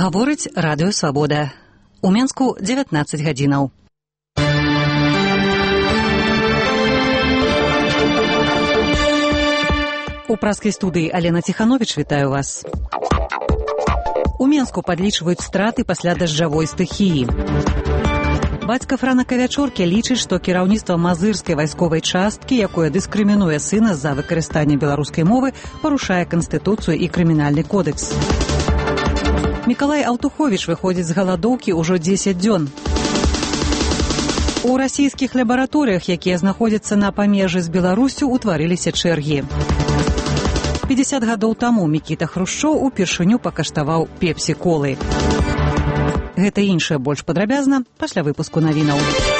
Гаворыць радыё «Свабода». У Менску 19 гадзінаў. У праскай студыі Алена Ціхановіч вітаю вас. У Менску падлічваюць страты пасля дажджавой стыхіі. Бацька Франака Вячоркі лічыць, што кіраўніцтва мазырскай вайсковай часткі, якое дыскрымінуе сына за выкарыстанне беларускай мовы, парушае Канстытуцыю і крымінальны кодэкс. Мікалай Аўтуховіч выходзіць з галадоўкі ўжо 10 дзён. У расійскіх лабараторыях, якія знаходзяцца на памежжы з Беларусю, утварыліся чэргі. 50 гадоў таму Мікіта Хрушчоў упершыню пакаштаваў пепсі-колы. Гэта і іншае больш падрабязна пасля выпуску навінаў.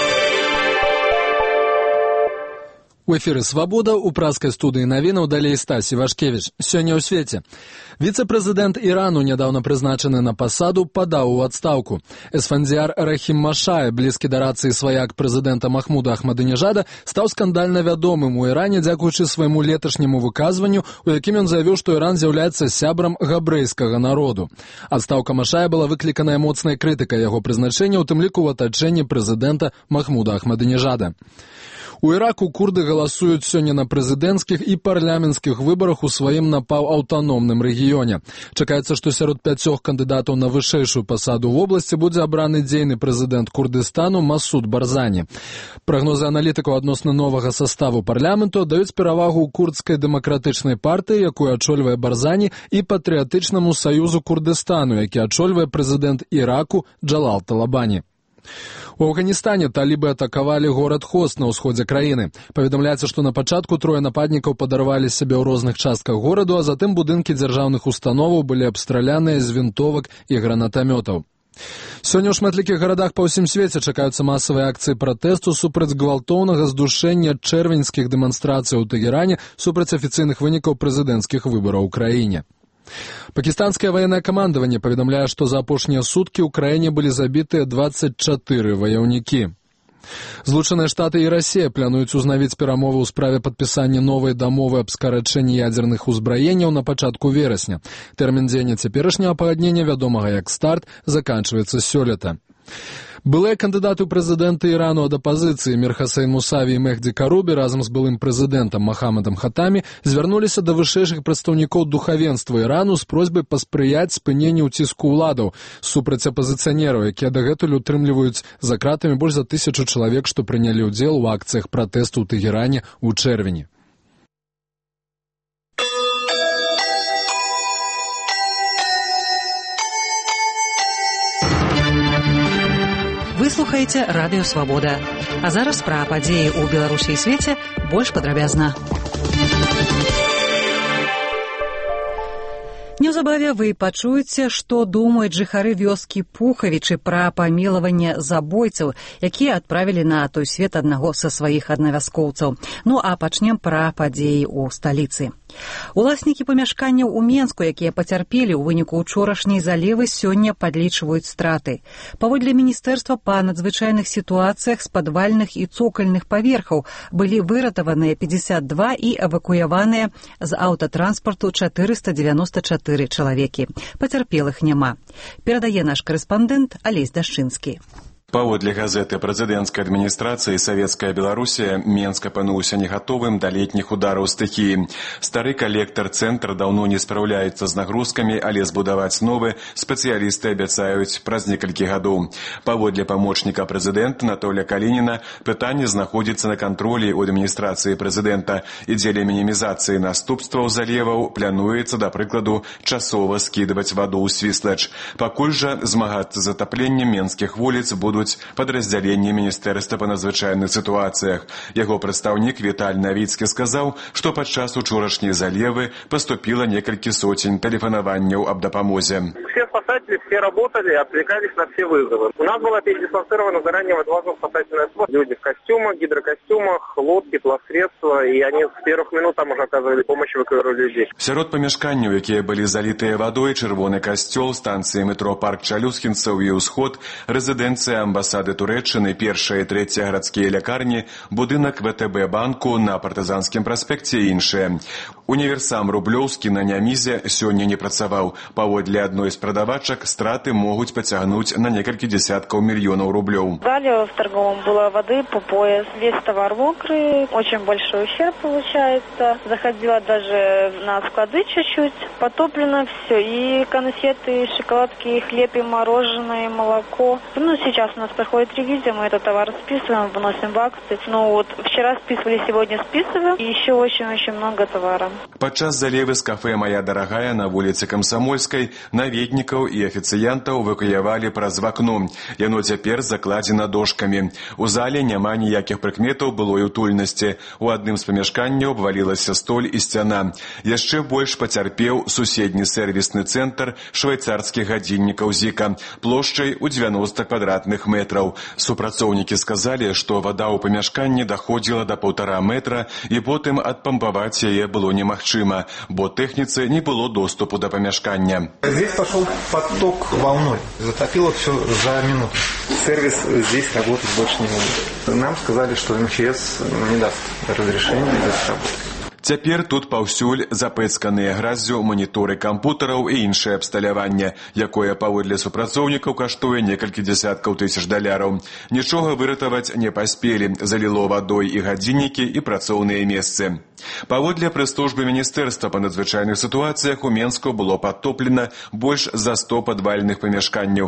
У эфіры «Свабода», у праскай студыі навінаў далей Стась Івашкевіч. Сёння ў свеце. Віцэ-прэзідэнт Ірану, нядаўна прызначаны на пасаду, падаў у адстаўку. Эсфандзіяр Рахім-Машай, блізкі да рацыі сваяк прэзідэнта Махмуда Ахмадынежада, стаў скандальна вядомым у Іране дзякуючы свайму леташняму выказванню, у якім ён заявіў, што Іран з'яўляецца сябрам габрэйскага народу. Адстаўка Машая была выкліканая моцнай крытыкай яго прызначэння, у тым ліку ў атачэнні прэзідэнта Махмуда Ахмадынежада. У Іраку курды галасуюць сёння на прэзідэнцкіх і парламенцкіх выбарах у сваім напаўаўтаномным рэгіёне. Чакаецца, што сярод 5 кандыдатаў на вышэйшую пасаду ў вобласці будзе абраны дзейны прэзідэнт Курдыстану Масуд Барзані. Прагнозы аналітыкаў адносна новага саставу парламенту даюць перавагу курдскай дэмакратычнай партыі, якую ачольвае Барзані, і патрыятычнаму саюзу Курдыстану, які ачольвае прэзідэнт Іраку Джалал Талабані. У Афганістане талібы атакавалі горад Хост на ўсходзе краіны. Паведамляецца, што на пачатку трое нападнікаў падарвалі сябе ў розных частках гораду, а затым будынкі дзяржаўных установаў былі абстраляныя з вінтовак і гранатамётаў. Сёння ў шматлікіх гарадах па ўсім свеце чакаюцца масавыя акцыі пратэсту супраць гвалтоўнага здушэння чэрвеньскіх дэманстрацыяў у Тэгеране супраць афіцыйных вынікаў прэзідэнцкіх выбараў у краіне. Пакістанскае ваеннае камандаванне паведамляе, што за апошнія суткі ў краіне былі забітыя 24 ваяўнікі. Злучаныя Штаты і Расія плануюць узнавіць перамовы ў справе падпісання новай дамовы аб скарачэнні ядзерных узбраенняў на пачатку верасня. Тэрмін дзеяння цяперашняга пагаднення, вядомага як «Старт», заканчваецца сёлета. Былыя кандыдаты ў прэзідэнты Ірану ад апазіцыі Мір Хасейн Мусаві і Мехді Карубі разам з былым прэзідэнтам Махамадам Хатамі звярнуліся да вышэйшых прадстаўнікоў духавенства Ірану з просьбай паспрыяць спыненню ўціску ўладаў супраць апазіцыянераў, якія дагэтуль утрымліваюць за кратамі больш за 1000 чалавек, што прынялі ўдзел у акцыях пратэсту ў Тэгеране ў чэрвені. Вы слухаеце радыё «Свабода». А зараз пра падзеі ў Беларусі і свеце больш падрабязна. Неўзабаве вы пачуеце, што думаюць жыхары вёскі Пухавічы пра памілаванне забойцаў, якія адправілі на той свет аднаго са сваіх аднавяскоўцаў. Ну а пачнем пра падзеі ў сталіцы. Уласнікі памяшканняў у Менску, якія пацярпелі ў выніку ўчорашняй залівы, сёння падлічваюць страты. Паводле Міністэрства па надзвычайных сітуацыях з падвальных і цокальных паверхаў былі выратаваныя 52 і эвакуяваныя з аўтатранспарту 494 чалавекі. Пацярпелых няма. Перадае наш корэспандэнт Алесь Дашчынскі. Паводле газеты прэзідэнцкай адміністрацыі «Савецкая Беларусія» Менск апынуўся не гатовым да летніх удараў стыхіі. Стары калектар-цэнтр даўно не спраўляецца з нагрузкамі, але збудаваць новы спецыялісты абяцаюць праз некалькі гадоў. Паводле памочніка прэзідэнта Анатолія Калініна пытанне знаходзіцца на кантролі ў адміністрацыі прэзідэнта і дзеля мінімізацыі наступстваў заліваў плануецца, да прыкладу, часова скідваць ваду ў Свіслач. Пакуль жа змагацца з затапленнем менскіх вуліц будуць падраздзяленні Міністэрства па надзвычайных сітуацыях. Яго прадстаўнік Віталь Навіцкі сказаў, што падчас учорашняй залевы паступіла некалькі сотень тэлефанаванняў аб дапамозе. Все спасатели, все работали, отвлекались на все вызовы. У нас была передислоцирована заранее водолазно-спасательная служба. Люди в костюмах, гидрокостюмах, лодки, плавсредства, и они с первых минут там уже оказывали помощь, эвакуировали людей. Сярод памяшканняў, якія былі залітыя вадой, чырвоны касцёл, станцыі метро Парк Чалюскінцаў і Ўсход, рэзідэнцыя амбасады Турэччыны, першая і трэцяя гарадскія лякарні, будынак ВТБ банку на Партызанскім праспекце і іншыя. Універсам Рублёўскі на Нямізе сёння не працаваў. Паводле адной з прадавачак, страты могуць пацягнуць на некалькі десяткаў мільёнаў рублёў. В зале в торговом было воды по пояс. Весь товар мокрый, очень большой ущерб получается. Заходила даже на склады чуть-чуть. Потоплено все. И конфеты, и шоколадки, и хлеб, и мороженое, и молоко. Сейчас у нас проходит ревизия, мы этот товар списываем, выносим в акции. Вчера списывали, сегодня списываем. И еще очень-очень много товара. Падчас залевы з кафе «Моя дарагая» на вуліцы Камсамольскай наведнікаў і афіцыянтаў эвакуявалі праз вакно. Яно цяпер закладзена дошкамі. У зале няма ніякіх прыкметаў былой утульнасці. У адным з памяшканняў абвалілася столь і сцяна. Яшчэ больш пацярпеў суседні сэрвісны цэнтр швейцарскіх гадзіннікаў «Зіка» плошчай у 90 квадратных метраў. Супрацоўнікі сказалі, што вада ў памяшканні даходзіла до 1,5 метра і потым адпампаваць яе было немагчыма, бо тэхніцы не было доступу до помяшкання. Здесь пошел поток волной, затопило все за минуту. Сервис здесь работать больше не может. Нам сказали, что МЧС не даст разрешения здесь работать. Цяпер тут паўсюль запэцканыя граззю маніторы кампутараў і іншае абсталяванне, якое паводле супрацоўнікаў каштуе некалькі дзесяткаў тысяч даляраў. Нічога выратаваць не паспелі, заліло вадой і гадзіннікі, і працоўныя месцы. Паводле прэс-службы Міністэрства па надзвычайных сітуацыях у Менску было падтоплена больш за 100 падвальных памяшканняў,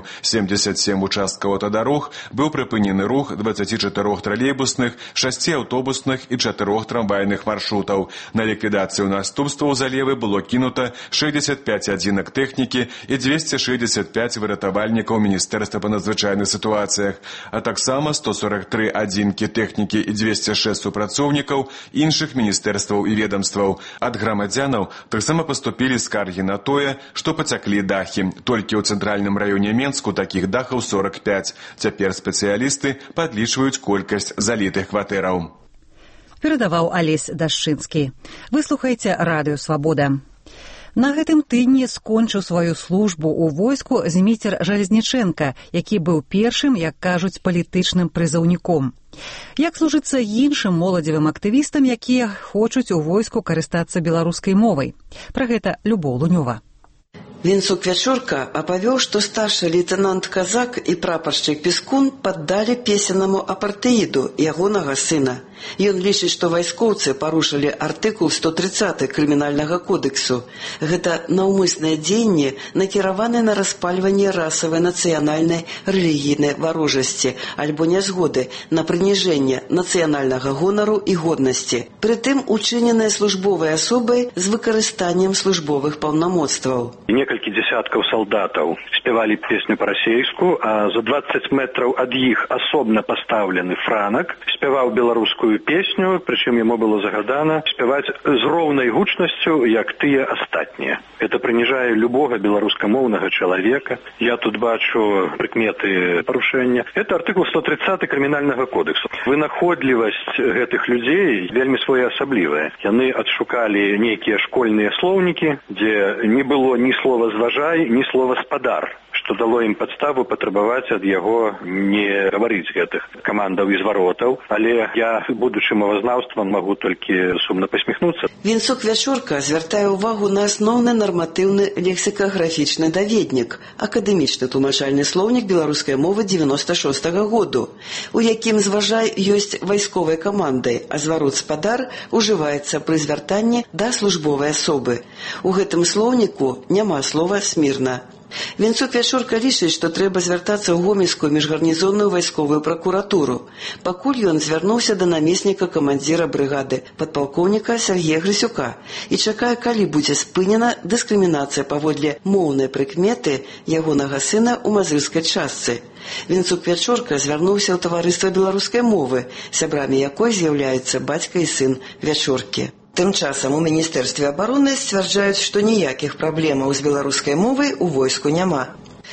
77 участкаў аўтадарог, быў прыпынены рух 24 тралейбусных, 6 аўтобусных і 4 трамвайных маршрутаў. На ліквідацыю наступстваў залевы было кінута 65 адзінак тэхнікі і 265 выратавальнікаў Міністэрства па надзвычайных сітуацыях, а таксама 143 адзінкі тэхнікі і 206 супрацоўнікаў іншых міністэрстваў і ведамстваў. Ад грамадзянаў таксама паступілі скаргі на тое, што пацяклі дахі. Толькі ў цэнтральным раёне Менску такіх дахаў 45. Цяпер спецыялісты падлічваюць колькасць залітых кватэраў. Перадаваў Алесь Дашчынскі. Вы слухаеце радыё «Свабода». На гэтым тыдні скончыў сваю службу ў войску Зміцер Жалезнічэнка, які быў першым, як кажуць, палітычным прызыўніком. Як служыцца іншым моладзевым актывістам, якія хочуць у войску карыстацца беларускай мовай? Пра гэта Любоў Лунёва. Вінцук Вячорка апавёў, што старшы лейтенант Казак і прапаршчык Пескун паддалі песеннаму апартэіду ягонага сына. Ён лічыць, што вайскоўцы парушылі артыкул 130 крымінальнага кодексу. Гэта наўмысныя дзеянні, накіраваныя на распальванне расавай, нацыянальнай, рэлігійнай варожасці альбо нязгоды на прыніжэнне нацыянальнага гонару і годнасці. Прытым учыненыя службовай асобай з выкарыстаннем службовых паўнамоцтваў. Некалькі дзесяткаў салдатаў спявалі песню па-расейску, а за 20 метраў ад іх асобна пастаўлены франак спяваў беларускую песню, прычым яму было загадана спяваць з роўнай гучнасцю, як тыя астатнія. Это прыніжае любога беларускамоўнага чалавека. Я тут бачу прыкметы парушэння. Это артыкул 130 крымінальнага кодексу. Вынаходлівасць гэтых людзей вельмі своеасаблівая. Яны адшукалі нейкія школьныя слоўнікі, дзе не было ні слова «зважай», ні слова «спадар», што дало ім падставу патрабаваць ад яго не гаварыць гэтых камандаў і зваротаў. Але я, будучы мовазнаўствам, магу толькі сумна пасміхнуцца. Вінцук Вячорка звяртае ўвагу на асноўны нарматыўны лексікаграфічны даведнік, акадэмічны тлумачальны слоўнік беларускай мовы 96-го году, у якім «зважай» ёсць вайсковай камандай, а зварот «спадар» ужываецца пры звяртанні да службовай асобы. У гэтым слоўніку няма слова «смірна». Вінцук Вячорка лічыць, што трэба звяртацца ў гомельскую міжгарнізонную вайсковую пракуратуру. Пакуль ён звярнуўся да намесніка камандзіра брыгады, падпалкоўніка Сергея Грысюка, і чакае, калі будзе спынена дыскрымінацыя паводле моўнай прыкметы ягонага сына ў мазырскай частцы. Вінцук Вячорка звярнуўся ў таварыства беларускай мовы, сябрамі якой з'яўляюцца бацька і сын Вячоркі. Тым часам у Міністэрстве абароны сцвярджаюць, што ніякіх праблемаў з беларускай мовай у войску няма.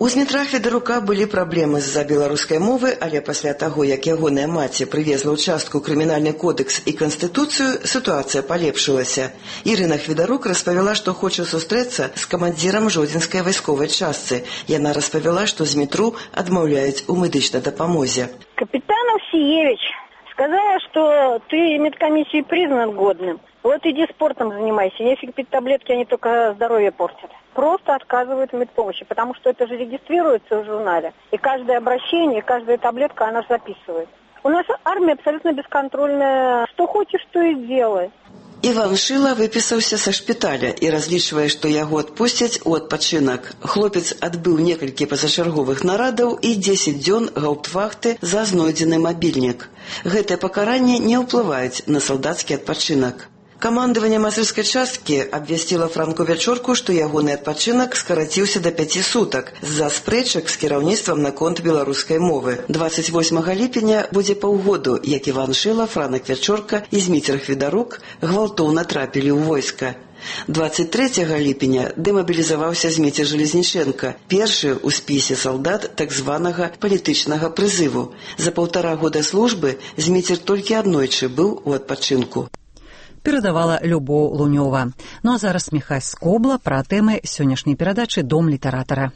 У Змітра Федарука былі праблемы з-за беларускай мовы, але пасля таго, як ягоная маці прывезла ў частку крымінальны кодекс і канстытуцыю, сітуацыя палепшылася. Ірына Федарук распавяла, што хоча сустрэцца з камандзірам жодзінскай вайсковай частцы. Яна распавяла, што Змітру адмаўляюць у медычнай дапамозе. Капитан Овсиевич сказала, что ты медкомиссией признан годным. Вот иди спортом занимайся, нефиг пить таблетки, они только здоровье портят. Просто отказывают в медпомощи, потому что это же регистрируется в журнале. И каждое обращение, каждая таблетка, она же записывает. У нас армия абсолютно бесконтрольная. Что хочешь, то и делай. Іван Шыла выпісаўся са шпіталя і разлічвае, што яго адпусцяць у адпачынак. Хлопец адбыў некалькі пазачарговых нарадаў і 10 дзён гаўптвахты за знойдзены мабільнік. Гэтыя пакаранні не ўплываюць на салдацкі адпачынак. Камандаванне мазырскай часткі абвясціла Франку Вячорку, што ягоны адпачынак скараціўся да 5 сутак з-за спрэчак з кіраўніцтвам наконт беларускай мовы. 28 ліпеня будзе паўгоду, як Іван Шыла, Франак Вячорка і Зміцер Федарук гвалтоўна трапілі ў войска. 23 ліпеня дэмабілізаваўся Зміцер Жалезніченка, першы ў спісе салдат так званага палітычнага прызыву. За 1,5 года службы Зміцер толькі аднойчы быў у адпачынку. Перадавала Любоў Лунёва. Ну а зараз Міхась Скобла пра тэмы сённяшняй перадачы «Дом літаратара».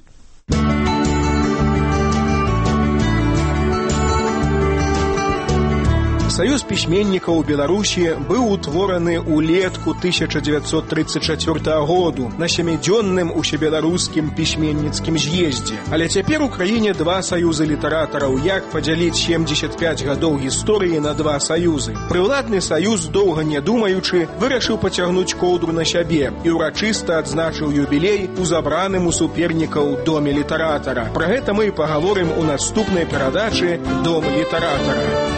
Саюз пісьменнікаў Беларусі быў утвораны ўлетку 1934 году на 7-дзённым усебеларускім пісьменніцкім з'ездзе. Але цяпер у краіне 2 саюзы літаратараў. Як падзяліць 75 гадоў гісторыі на 2 саюзы? Прыўладны саюз, доўга не думаючы, вырашыў пацягнуць коўдру на сябе і ўрачыста адзначыў юбілей у забраным у супернікаў доме літаратара. Пра гэта мы пагаворым у наступнай перадачы «Дом літаратара».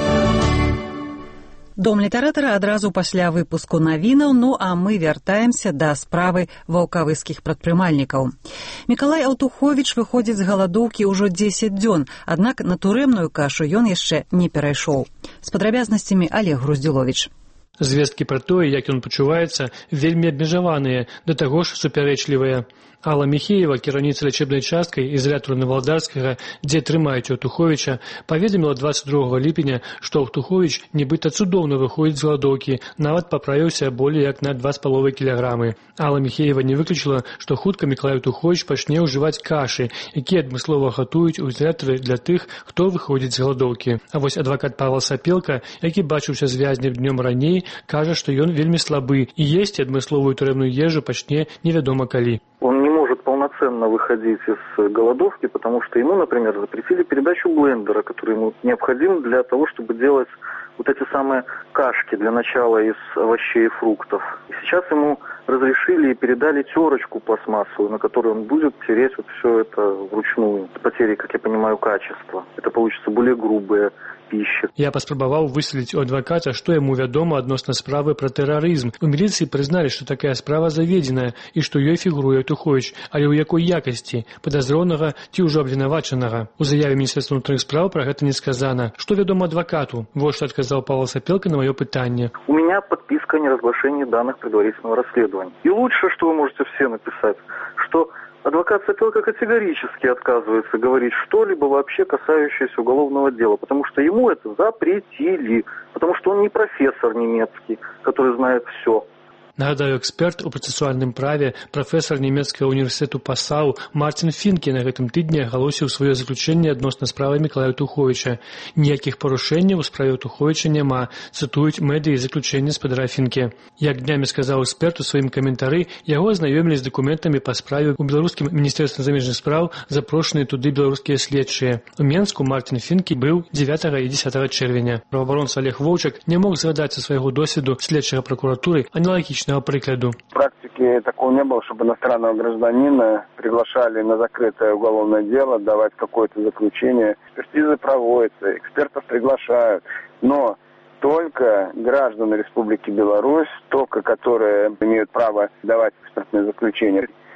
Дом літаратара адразу пасля выпуску навінаў, ну а мы вяртаемся да справы ваўкавыскіх прадпрымальнікаў. Мікалай Аўтуховіч выходзіць з галадоўкі ўжо 10 дзён, аднак на турэмную кашу ён яшчэ не перайшоў. З падрабязнасцямі Олег Груздзіловіч. Звесткі пра тое, як ён пачуваецца, вельмі абмежаваныя, да таго ж супярэчлівыя. Алла Міхеева, кіраўніца лячэбнай часткай ізалятару Навалдарскага, дзе трымаюць Аўтуховіча, паведаміла 22 ліпеня, што Аўтуховіч нібыта цудоўна выходзіць з галадоўкі, нават паправіўся болей як на 2,5 кілаграмы. Алла Міхеева не выключыла, што хутка Мікалай Аўтуховіч пачне ўжываць кашы, якія адмыслова гатуюць у ізалятары для тых, хто выходзіць з галадоўкі. А вось адвакат Павел Сапелка, які бачыўся з вязнем днём раней, кажа, што ён вельмі слабы і есці адмысловую турэмную ежу пачне невядома калі. Он не может полноценно выходить из голодовки, потому что ему, например, запретили передачу блендера, который ему необходим для того, чтобы делать вот эти самые кашки для начала из овощей и фруктов. И сейчас ему разрешили и передали терочку пластмассовую, на которой он будет тереть вот все это вручную. С потерей, как я понимаю, качества. Это получится более грубая пища. Я паспрабаваў выселіць у адваката, што яму вядома адносна справы пра тэрарызм. У міліцыі прызналі, што такая справа заведзеная і што ёй фігуруе Аўтуховіч, але ў якой якасці, падазронага ці ўжо абвінавачанага. У заяве Міністэрства ўнутраных спраў пра гэта не сказана. Што вядома адвакату? Вот што адказаў Павел Сапелка на маё пытанне. У меня подписка о неразглашении данных предварительного расследования. И лучше, что вы можете все написать, что адвокат Сапелка категорически отказывается говорить что-либо вообще касающееся уголовного дела, потому что ему это запретили, потому что он не профессор немецкий, который знает все. Нагадаю, эксперт у працэсуальным праве, прафесар нямецкага універсітэту Пасау Мартин Фінке на гэтым тыдні агалосіў сваё заключэнне адносна справы Мікалая Аўтуховіча. Ніякіх парушэнняў у справе Аўтуховіча няма, цытуюць медыі заключэнне спадара Фінке. Як днямі сказаў эксперт у сваім каментары, яго азнаёмілі з дакументамі па справе ў беларускім міністэрстве замежных спраў, запрошаныя туды беларускія следчыя. У Менску Мартин Фінке быў 9 і 10 чэрвеня. Праваабаронца Олег Воўчак не мог згадаць са свайго досведу следчага пракуратуры аналагічна прикладу. В практике такого не было, чтобы иностранного гражданина приглашали на закрытое уголовное дело, давать какое-то заключение. Экспертизы проводятся, экспертов приглашают, но только граждан Республики Беларусь, только которые имеют право давать экспертное заключение.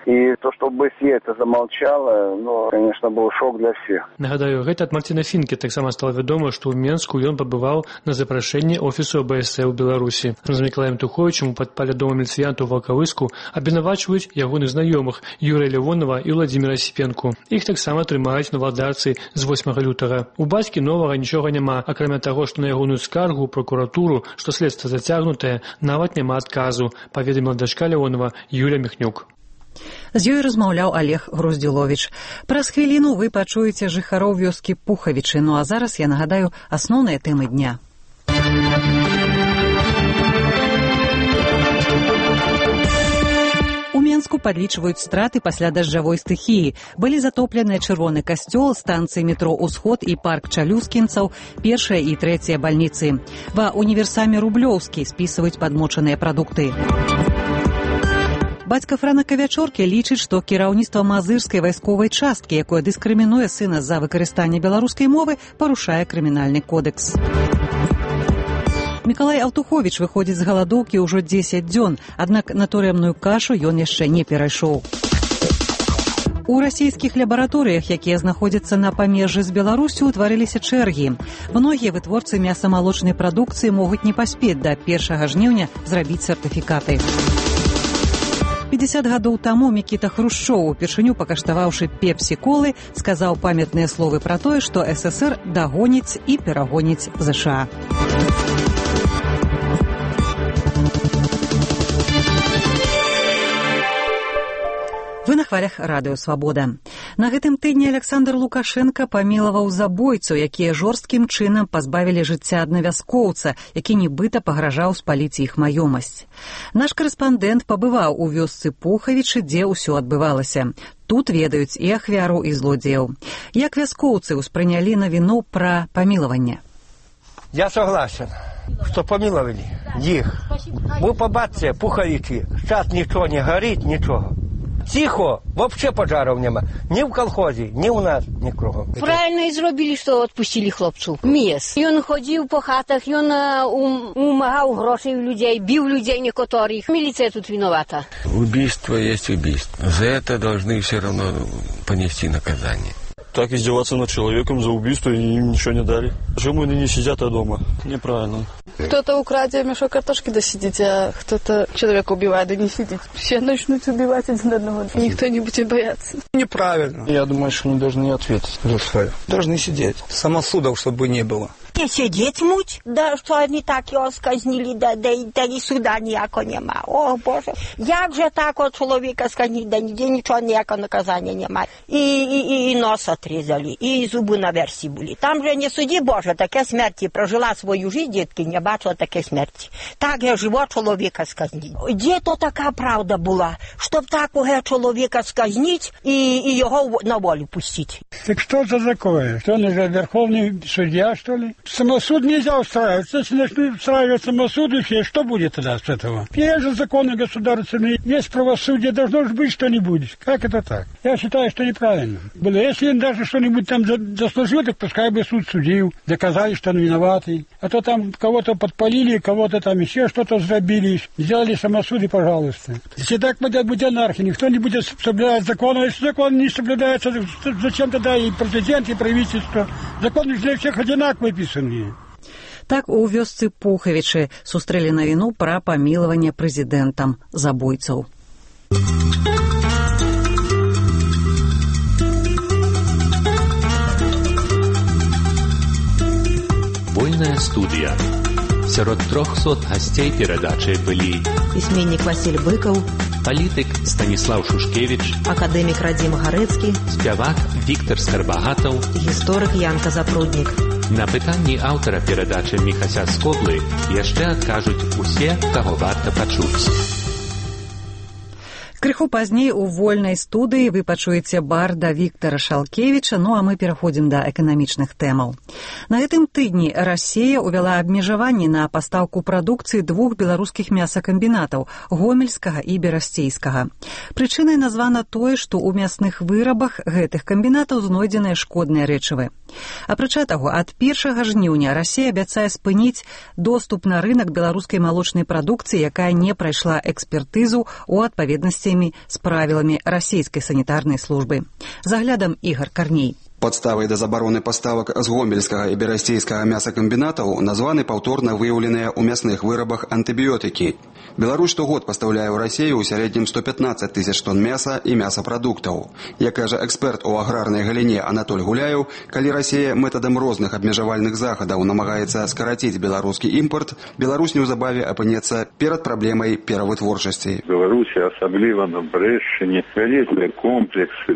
И то, что БСЕ это замолчало, ну, конечно, был шок для всех. Нагадаю, гэта ад Марціна Фінкі таксама стала вядома, што ў Менску ён пабываў на запрашэнне офісу БСЕ ў Беларусі. З Мікалаем Туховічам у падпале дома міліцыянтаў у Валкавыску абвінавачваюць ягоных знаёмых Юрыя Лявонова і Владзіміра Сіпенку. Іх таксама трымаюць на владарцы з 8 лютага. У бацькі новага нічога няма, акрамя таго, што на ягоную скаргу ў пракуратуру, што следства зацягнутае, нават няма адказу, паведаміла дачка Лявонова Юля Міхнюк. З ёй размаўляў Олег Груздзіловіч. Праз хвіліну вы пачуеце жыхароў вёскі Пухавічы. Ну а зараз я нагадаю асноўныя тэмы дня. У Менску падлічваюць страты пасля дажджавой стыхіі. Былі затопленыя Чырвоны касцёл, станцыі метро «Усход» і парк Чалюскінцаў, першая і трэцяя бальніцы. Ва універсаме Рублёўскі спісваюць падмочаныя прадукты. Бацька Франака Вячоркі лічыць, што кіраўніцтва мазырскай вайсковай часткі, якое дыскрымінуе сына за выкарыстанне беларускай мовы, парушае крымінальны кодэкс. Мікалай Алтуховіч выходзіць з галадоўкі ўжо 10 дзён, аднак на турэмную кашу ён яшчэ не перайшоў. У расійскіх лабараторыях, якія знаходзяцца на памежжы з Беларусю, утварыліся чэргі. Многія вытворцы мяса-малочнай прадукцыі могуць не паспець да 1 жніўня зрабіць сертыфікаты. 50 гадоў таму Мікіта Хрушчоў, упершыню пакаштаваўшы пепсі-колы, сказаў памятныя словы пра тое, што ССР дагоніць і перагоніць ЗША. Вы на хвалях радыё «Свабода». На гэтым тыдні Александр Лукашенко памілаваў забойцаў, якія жорсткім чынам пазбавілі жыцця аднавяскоўца, які нібыта пагражаў спаліць іх маёмасць. Наш карэспандэнт пабываў у вёсцы Пухавічы, дзе ўсё адбывалася. Тут ведаюць і ахвяру, і злодзеяў. Як вяскоўцы ўспрынялі навіну пра памілаванне? Я согласен, что помиловали их. Вы побачите, Пуховичи, сейчас ничего не горит, ничего. Тихо, вообще пожаров нема. Ни в колхозе, ни у нас, ни кругом. Правильно і зробили, що відпустили хлопцю. Міс. Він ходив по хатах, він умагав грошей у людей, бив людей некоторих. Міліція тут виновата. Убийство есть убийство. За это должны все равно понести наказание. Так издеваться над человеком за убийство и им ничего не дали. Почему они не сидят дома? Неправильно. Кто-то украдет мешок картошки, да сидит, а кто-то человека убивает, да не сидит. Все начнут убивать один одного. Никто не будет бояться. Неправильно. Я думаю, что они должны ответить за свое. Должны сидеть. Самосудов, чтобы не было. Не сидеть муть, да, що вони так його сказнили, да і суда ніякого нема. О, Боже, як же так от чоловіка сказнили, да ніде нічого, ніякого наказання нема. І нос отрізали, і зуби на версі були. Там же не суді, Боже, таке смерті. Прожила свою життя, дітки, не бачила таке смерті. Так я живо чоловіка сказнили. Де то така правда була, щоб такого чоловіка сказнить і його на волю пустити? Так що це таке? Що он же верховний суддя, що ли? Самосуд нельзя устраивать. Если начнут устраивать самосуды все, что будет тогда с этого? Есть же законы государственные, есть правосудие, должно же быть что-нибудь. Как это так? Я считаю, что неправильно. Если он даже что-нибудь там заслужил, так пускай бы суд судил, доказали, что он виноватый. А то там кого-то подпалили, кого-то там еще что-то сделали, сделали самосуды, пожалуйста. Если так будет анархия, никто не будет соблюдать закон. А если закон не соблюдается, зачем тогда и президент, и правительство? Законы для всех одинаковые писаны. Так у вёсцы Пухавічы сустрэлі навіну пра памілаванне прэзідэнтам забойцаў. Вольная студія. Сярод 300 гасцей перадачы былі пісьменнік Васіль Быкаў, палітык Станіслаў Шушкевіч, акадэмік Радзім Гарэцкі, спявак Віктар Скарбагатаў, гісторык Янка Запруднік. На пытанні аўтара перадачы Міхася Скоблы яшчэ адкажуць усе, каго варта пачуць. Крыху пазней у вольнай студыі вы пачуеце барда Віктара Шалкевіча, ну а мы пераходзім да эканамічных тэмаў. На гэтым тыдні Расія ўвяла абмежаванні на пастаўку прадукцыі двух беларускіх мясакамбінатаў – гомельскага і берасцейскага. Прычынай названа тое, што ў мясных вырабах гэтых камбінатаў знойдзеныя шкодныя рэчывы. Апрача таго, ад 1 жніўня Расія абяцае спыніць доступ на рынак беларускай малочнай прадукцыі, якая не прайшла экспертызу ў адпаведнасці рэстрыкцыямі, з правіламі расійскай санітарнай службы. З аглядам Ігор Карней. Падставай да забароны паставак з гомельскага і берасцейскага мясакамбінатаў названы паўторна выяўленыя ў мясных вырабах антыбіётыкі. Беларусь штогод пастаўляе ў Расію ў сярэднім 115 тысяч тонн мяса і мясапрадуктаў. Як кажа эксперт у аграрнай галіне Анатоль Гуляеў, калі Расія метадам розных абмежавальных захадаў намагаецца скараціць беларускі імпорт, Беларусь неўзабаве апынецца перад праблемай перавытворчасці. Беларусі, асабліва на Брэшчыне, вялікія комплексы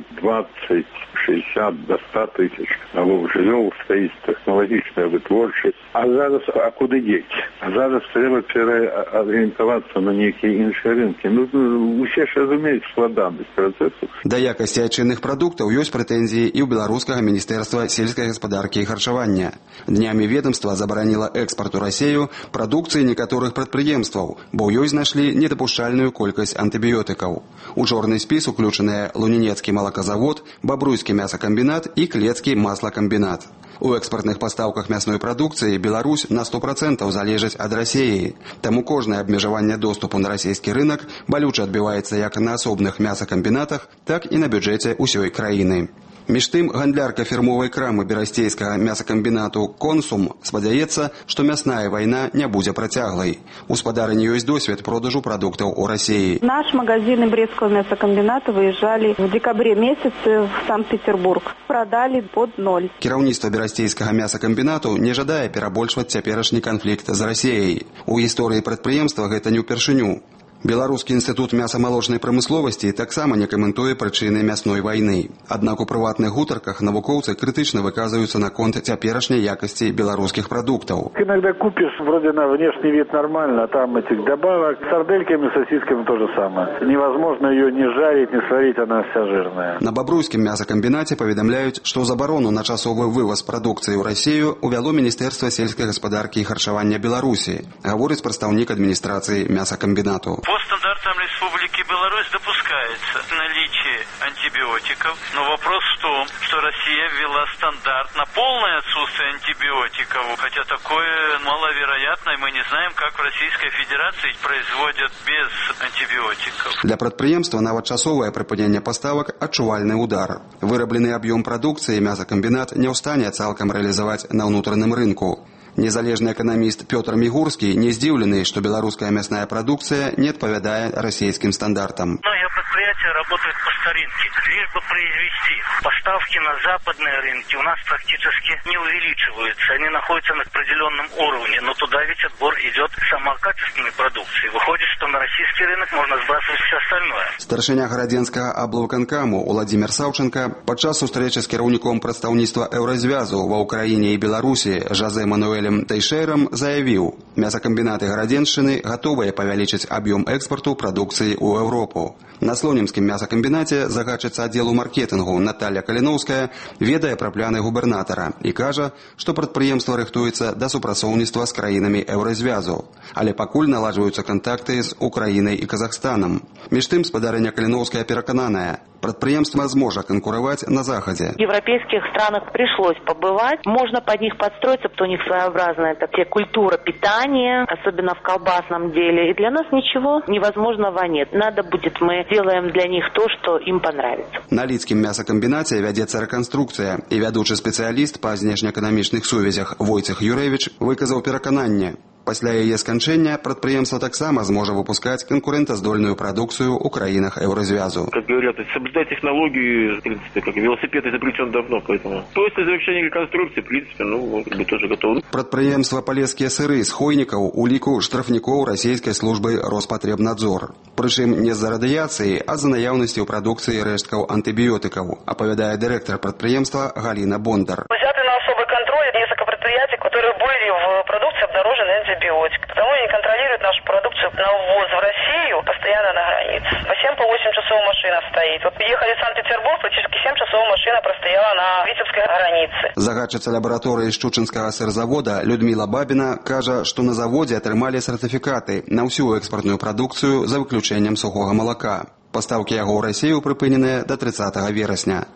20-60 до 100 тысяч голов жывёл стаіць тэхналагічная вытворчасць. А зараз, а куды дзець? А зараз трэба пераарыентавацца на нейкія іншыя рынкі. Усе ж разумеюць складанасць працэсу. Да якасці айчынных прадуктаў ёсць прэтэнзіі і ў беларускага міністэрства сельскай гаспадаркі і харчавання. Днямі ведомства забараніла экспарт у Расію прадукцыі некаторых прадпрыемстваў, бо ў ёй знайшлі недапушчальную колькасць антыбіётыкаў. У чорны спіс уключаныя Лунінецкі малаказавод, Бабруйскі мясакамбінат і Клецкі маслакамбінат. У экспартных пастаўках мясной прадукцыі Беларусь на 100% залежыць ад Расіі. Таму кожнае абмежаванне доступу на расійскі рынак балюча адбіваецца як на асобных мясакамбінатах, так і на бюджэце ўсёй краіны. Між тым, гандлярка фірмовай крамы берасцейскага мясакамбінату «Консум» спадзяецца, што мясная вайна не будзе працяглай. У спадарыні ёсць досвед продажу прадуктаў у Расіі. Наш магазин Брестского мясокомбината выезжали в декабре месяце в Санкт-Петербург. Продали под 0. Кіраўніцтва берасцейскага мясакамбінату не жадае перабольшваць цяперашні канфлікт з Расіяй. У гісторыі прадпрыемства гэта не ўпершыню. Беларускі інстытут мясамалочнай прамысловасці таксама не каментуе прычыны мясной вайны. Аднак у прыватных гутарках навукоўцы крытычна выказваюцца наконт цяперашняй якасці беларускіх прадуктаў. Иногда купишь вроде на внешний вид нормально, а там этих добавок с сардельками, сосисками то же самое. Невозможно ее не жарить, не сварить, она вся жирная. На Бабруйскім мясакамбінаце паведамляюць, што забарону на часовы вываз прадукцыі ў Расію увяло Міністэрства сельскай гаспадаркі і харчавання Беларусі, гаворыць прадстаўнік адміністрацыі мясакамбінату. По стандартам Республики Беларусь допускается наличие антибиотиков, но вопрос в том, что Россия ввела стандарт на полное отсутствие антибиотиков, хотя такое маловероятно, и мы не знаем, как в Российской Федерации производят без антибиотиков. Для прадпрыемства нават часовае прыпыненне паставак адчувальны удар. Выраблены аб'ём прадукцыі мясакамбінат не ў стане цалкам рэалізаваць на ўнутраным рынку. Незалежны эканаміст Пётр Мігурскі не здзіўлены, што беларуская мясная прадукцыя не адпавядае расійскім стандартам. Многие предприятия работают по старинке, лишь бы произвести. Поставки на западные рынки у нас практически не увеличиваются. Они находятся на определенном уровне, но туда ведь отбор идет сама качественной продукции. Выходит, что на российский рынок можно сбрасывать все остальное. Старшыня гарадзенскага аблвыканкаму Уладзімір Саўченка падчас сустрэчы з кіраўніком прадстаўніцтва Еўразвязу ва Ўкраіне і Беларусі Жозе Мануэлем Тейшерам заявіў, мясакамбінаты гарадзеншчыны гатовыя павялічыць аб'ём экспарту прадукцыі ў Еўропу. На Слонімскім мясакамбінаце загадчыца аддзелу маркетынгу Наталья Каліноўская ведае пра пляны губернатара і кажа, што прадпрыемства рыхтуецца да супрацоўніцтва з краінамі Еўразвязу, але пакуль наладжваюцца кантакты з Украінай і Казахстанам. Між тым спадарыня Каліноўская перакананая, прадпрыемства зможа канкураваць на Захадзе. В европейских странах пришлось побывать. Можно под них подстроиться, потому что у них своеобразная такая культура питания, особенно в колбасном деле. И для нас ничего невозможного нет. Надо будет, мы делаем для них то, что им понравится. На Лідскім мясакамбінаце вядзецца рэканструкцыя, і вядучы спецыяліст па знешнеэканамічных сувязях Войцех Юрэвіч выказаў перакананне. Пасля яе сканчэння прадпрыемства таксама зможа выпускаць конкурентаздольную прадукцыю ў краінах Еўразвязу. Как говорят, соблюдать технологии, в принципе, как велосипед изобретен давно, поэтому после завершения реконструкции, в принципе, тоже готовы. Прадпрыемства палескія сыры з хойнікаў у ліку штрафнікоў расійскай службы Роспатребнадзор. Прычым не з-за радыяцыі, а з-за наяўнасці ў прадукцыі рэшткаў антыбіётыкаў, апавядае дырэктар прадпрыемства Галіна Бондар. Взяты на особый контроль несколько предприятий, которые были в продукции обнаружены антибиотик. Потому они контролируют нашу продукцию на ввоз в Россию постоянно на границе. По 7-8 часов машина стоит. Вот ехали в Санкт-Петербург, практически 7 часов машина простояла на Витебской границе. Загадчыца лабараторыі Шчучынскага сырзавода Людмила Бабіна кажа, што на заводзе атрымалі сертыфікаты на ўсю экспартную прадукцыю за выключэннем сухога малака. Пастаўкі яго ў Расію прыпыненыя да 30 верасня.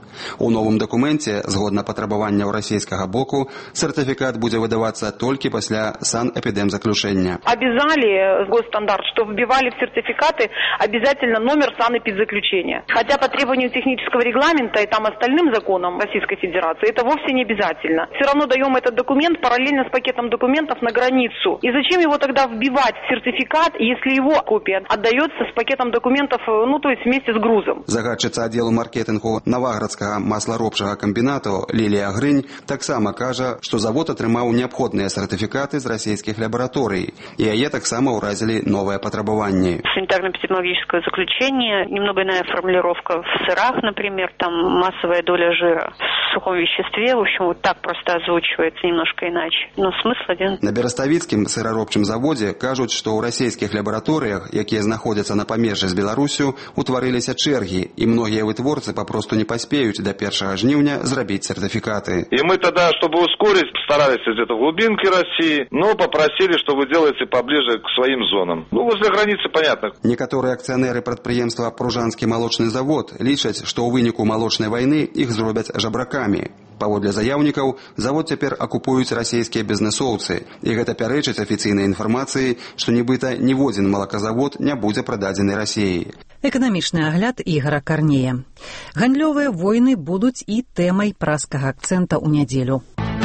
У новым дакуменце, згодна патрабаванняў расійскага боку, сертыфікат будзе выдавацца толькі пасля санэпідэмзаключэння. Обязали госстандарт, что вбивали в сертификаты обязательно номер санэпидзаключения. Хотя по требованию технического регламента и там остальным законам Российской Федерации это вовсе не обязательно. Все равно даем этот документ параллельно с пакетом документов на границу. И зачем его тогда вбивать в сертификат, если его копия отдается с пакетом документов, то есть вместе с грузом? Загадчыца аддзелу маркетынгу Наваградскага масларобчага камбінату Лілія Грынь таксама кажа, што завод атрымаў неабходныя сертыфікаты з расійскіх лабараторый, і яе таксама ўразілі новыя патрабаванні. Санитарно-эпидемиологическое заключение, немного иная формулировка в сырах, например, там массовая доля жира в сухом веществе, в общем, вот так просто озвучивается, немножко иначе, но смысл один. На Бераставіцкім сыраробчым заводзе кажуць, што ў расійскіх лабараторыях, якія знаходзяцца на памежжы з Беларусю, утварыліся чэргі, і многія вытворцы папросту не паспеюць до 1 жніўня зрабіць сертыфикаты. И мы тогда, чтобы ускорить, старались где-то в глубинке России, но попросили, что вы делаете поближе к своим зонам. Возле границы, понятно. Некаторыя акцыянеры прадпрыемства «Пружанскі малочны завод» лічаць, што ў выніку малочнай вайны іх зробяць жабракамі. Паводле заяўнікаў, завод цяпер акупуюць расійскія бізнэсоўцы, і гэта пярэчыць афіцыйнай інфармацыі, што нібыта ніводзін малаказавод не будзе прададзены Расіі. Эканамічны агляд Ігора Карнея. Гандлёвыя войны будуць і тэмай праскага акцэнта ў нядзелю.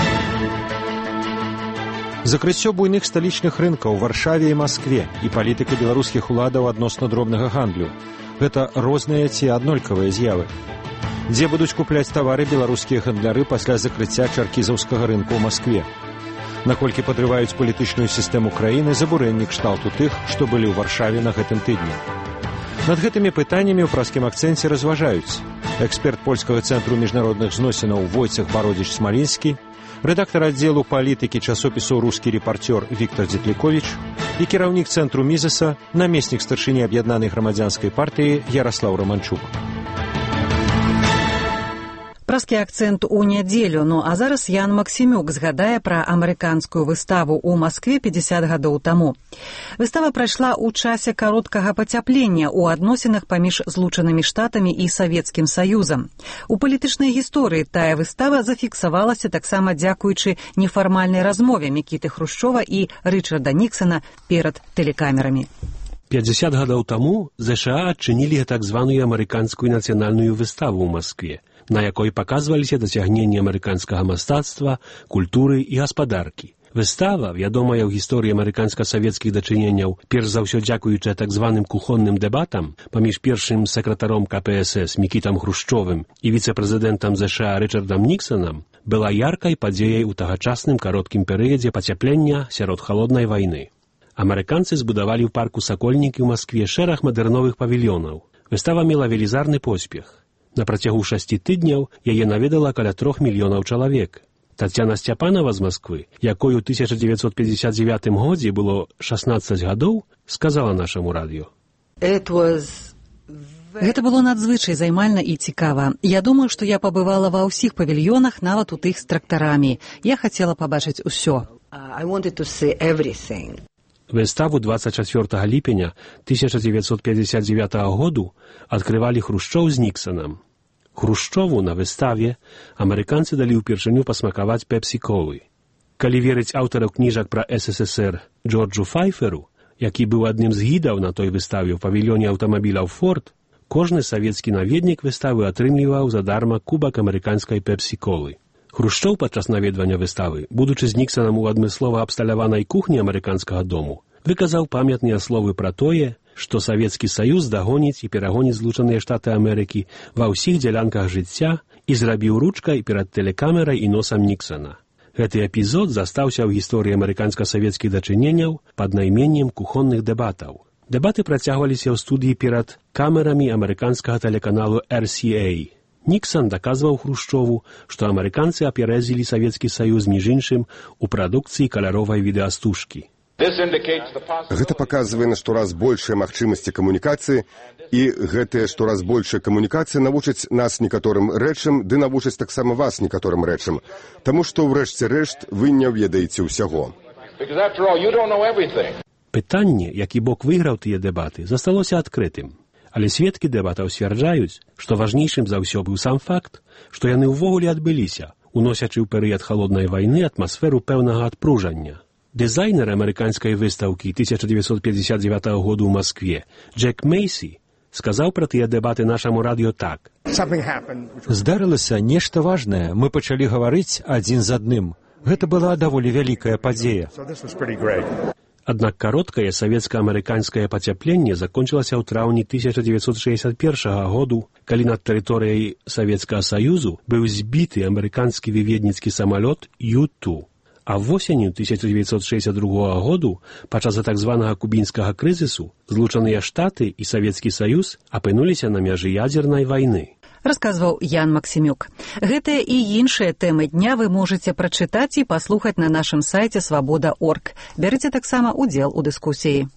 Закрыццё буйных сталічных рынкаў у Варшаве і Маскве і палітыка беларускіх уладаў адносна дробнага гандлю. Гэта розныя ці аднолькавыя з'явы. Дзе будуць купляць тавары беларускія гандляры пасля закрыцця чаркізаўскага рынку ў Маскве? Наколькі падрываюць палітычную сістэму краіны забурэнні кшталту тых, што былі ў Варшаве на гэтым тыдні? Над гэтымі пытаннямі ў праскім акцэнце разважаюць эксперт польскага цэнтру міжнародных зносінаў Войцех Бародзіч-Смалінскі, рэдактар аддзелу палітыкі часопісу «Рускі рэпарцёр» Віктор Дзетліковіч і кіраўнік цэнтру Мізеса, намеснік старшыні аб'яднанай грамадзянскай партыі Яраслаў Раманчук. Праскі акцэнт у нядзелю, а зараз Ян Максімюк згадае пра амерыканскую выставу ў Маскве 50 гадоў таму. Выстава прайшла ў часе кароткага пацяплення ў адносінах паміж Злучанымі Штатамі і Савецкім Саюзам. У палітычнай гісторыі тая выстава зафіксавалася таксама дзякуючы нефармальнай размове Мікіты Хрушчова і Рычарда Ніксана перад тэлекамерамі. 50 гадоў таму ЗША адчынілі так званую амерыканскую нацыянальную выставу ў Маскве, на якой паказваліся дасягненні амерыканскага мастацтва, культуры і гаспадаркі. Выстава, вядомая ў гісторыі амерыканска-савецкіх дачыненняў, перш за ўсё дзякуючы так званым кухонным дэбатам паміж першым сакратаром КПСС Мікітам Хрушчовым і віцэ-прэзідэнтам ЗША Рычардам Ніксанам, была яркай падзеяй у тагачасным кароткім перыядзе пацяплення сярод халоднай вайны. Амерыканцы збудавалі ў парку Сакольнікі ў Маскве шэраг мадэрновых павільёнаў. Выстава мела велізарны поспех. На працягу 6 тыдняў яе наведала каля 3 мільёнаў чалавек. Тацяна Сцяпанава з Масквы, якой у 1959 годзе было 16 гадоў, сказала нашаму радыё. Гэта было надзвычай займальна і цікава. Я думаю, што я пабывала ва ўсіх павільёнах, нават у тых з трактарамі. Я хацела пабачыць усё. Выставу 24 ліпеня 1959 году адкрывалі Хрушчоў з Ніксанам. Хрушчову на выставе амерыканцы далі ўпершыню пасмакаваць пепсі-колы. Калі верыць аўтару кніжак пра СССР Джорджу Файферу, які быў адным з гідаў на той выставе ў павільёне аўтамабіляў «Форд», кожны савецкі наведнік выставы атрымліваў задарма кубак амерыканскай пепсі-колы. Хрушчоў падчас наведвання выставы, будучы з Ніксанам у адмыслова абсталяванай кухні амерыканскага дому, выказаў памятныя словы пра тое, што Савецкі Саюз дагоніць і перагоніць Злучаныя Штаты Амерыкі ва ўсіх дзялянках жыцця і зрабіў ручкай перад тэлекамерай і носам Ніксана. Гэты эпізод застаўся ў гісторыі амерыканска-савецкіх дачыненняў пад найменнем кухонных дэбатаў. Дэбаты працягваліся ў студыі перад камерамі амерыканскага тэлеканалу RCA. Ніксан даказваў Хрушчову, што амерыканцы апярэзілі Савецкі Саюз між іншым у прадукцыі каляровай відэастужкі. Гэта паказвае на штораз большыя магчымасці камунікацыі, і гэтая штораз большая камунікацыя навучыць нас некаторым рэчам, ды навучыць таксама вас некаторым рэчам, таму што ў рэшце рэшт вы не ведаеце ўсяго. Пытанне, які бок выйграў тыя дэбаты, засталося адкрытым. Але сведкі дэбатаў сцвярджаюць, што важнейшым за ўсё быў сам факт, што яны ўвогуле адбыліся, уносячы ў перыяд халоднай вайны атмасферу пэўнага адпружання. Дызайнер амерыканскай выстаўкі 1959 году ў Маскве Джек Мейсі сказаў пра тыя дэбаты нашаму радыё так. Здарылася нешта важнае. Мы пачалі гаварыць адзін з адным. Гэта была даволі вялікая падзея. Аднак кароткае савецка-амерыканскае пацяпленне закончылася ў траўні 1961 году, калі над тэрыторыяй Савецкага Саюзу быў збіты амерыканскі выведніцкі самалёт Ю-2. А восенню 1962 году, падчас так званага кубінскага крызісу, Злучаныя Штаты і Савецкі Саюз апынуліся на мяжы ядзернай вайны. Расказваў Ян Максімюк. Гэтыя і іншыя тэмы дня вы можаце прачытаць і паслухаць на нашым сайце свабода.орг. Бярыце таксама удзел у дыскусіі.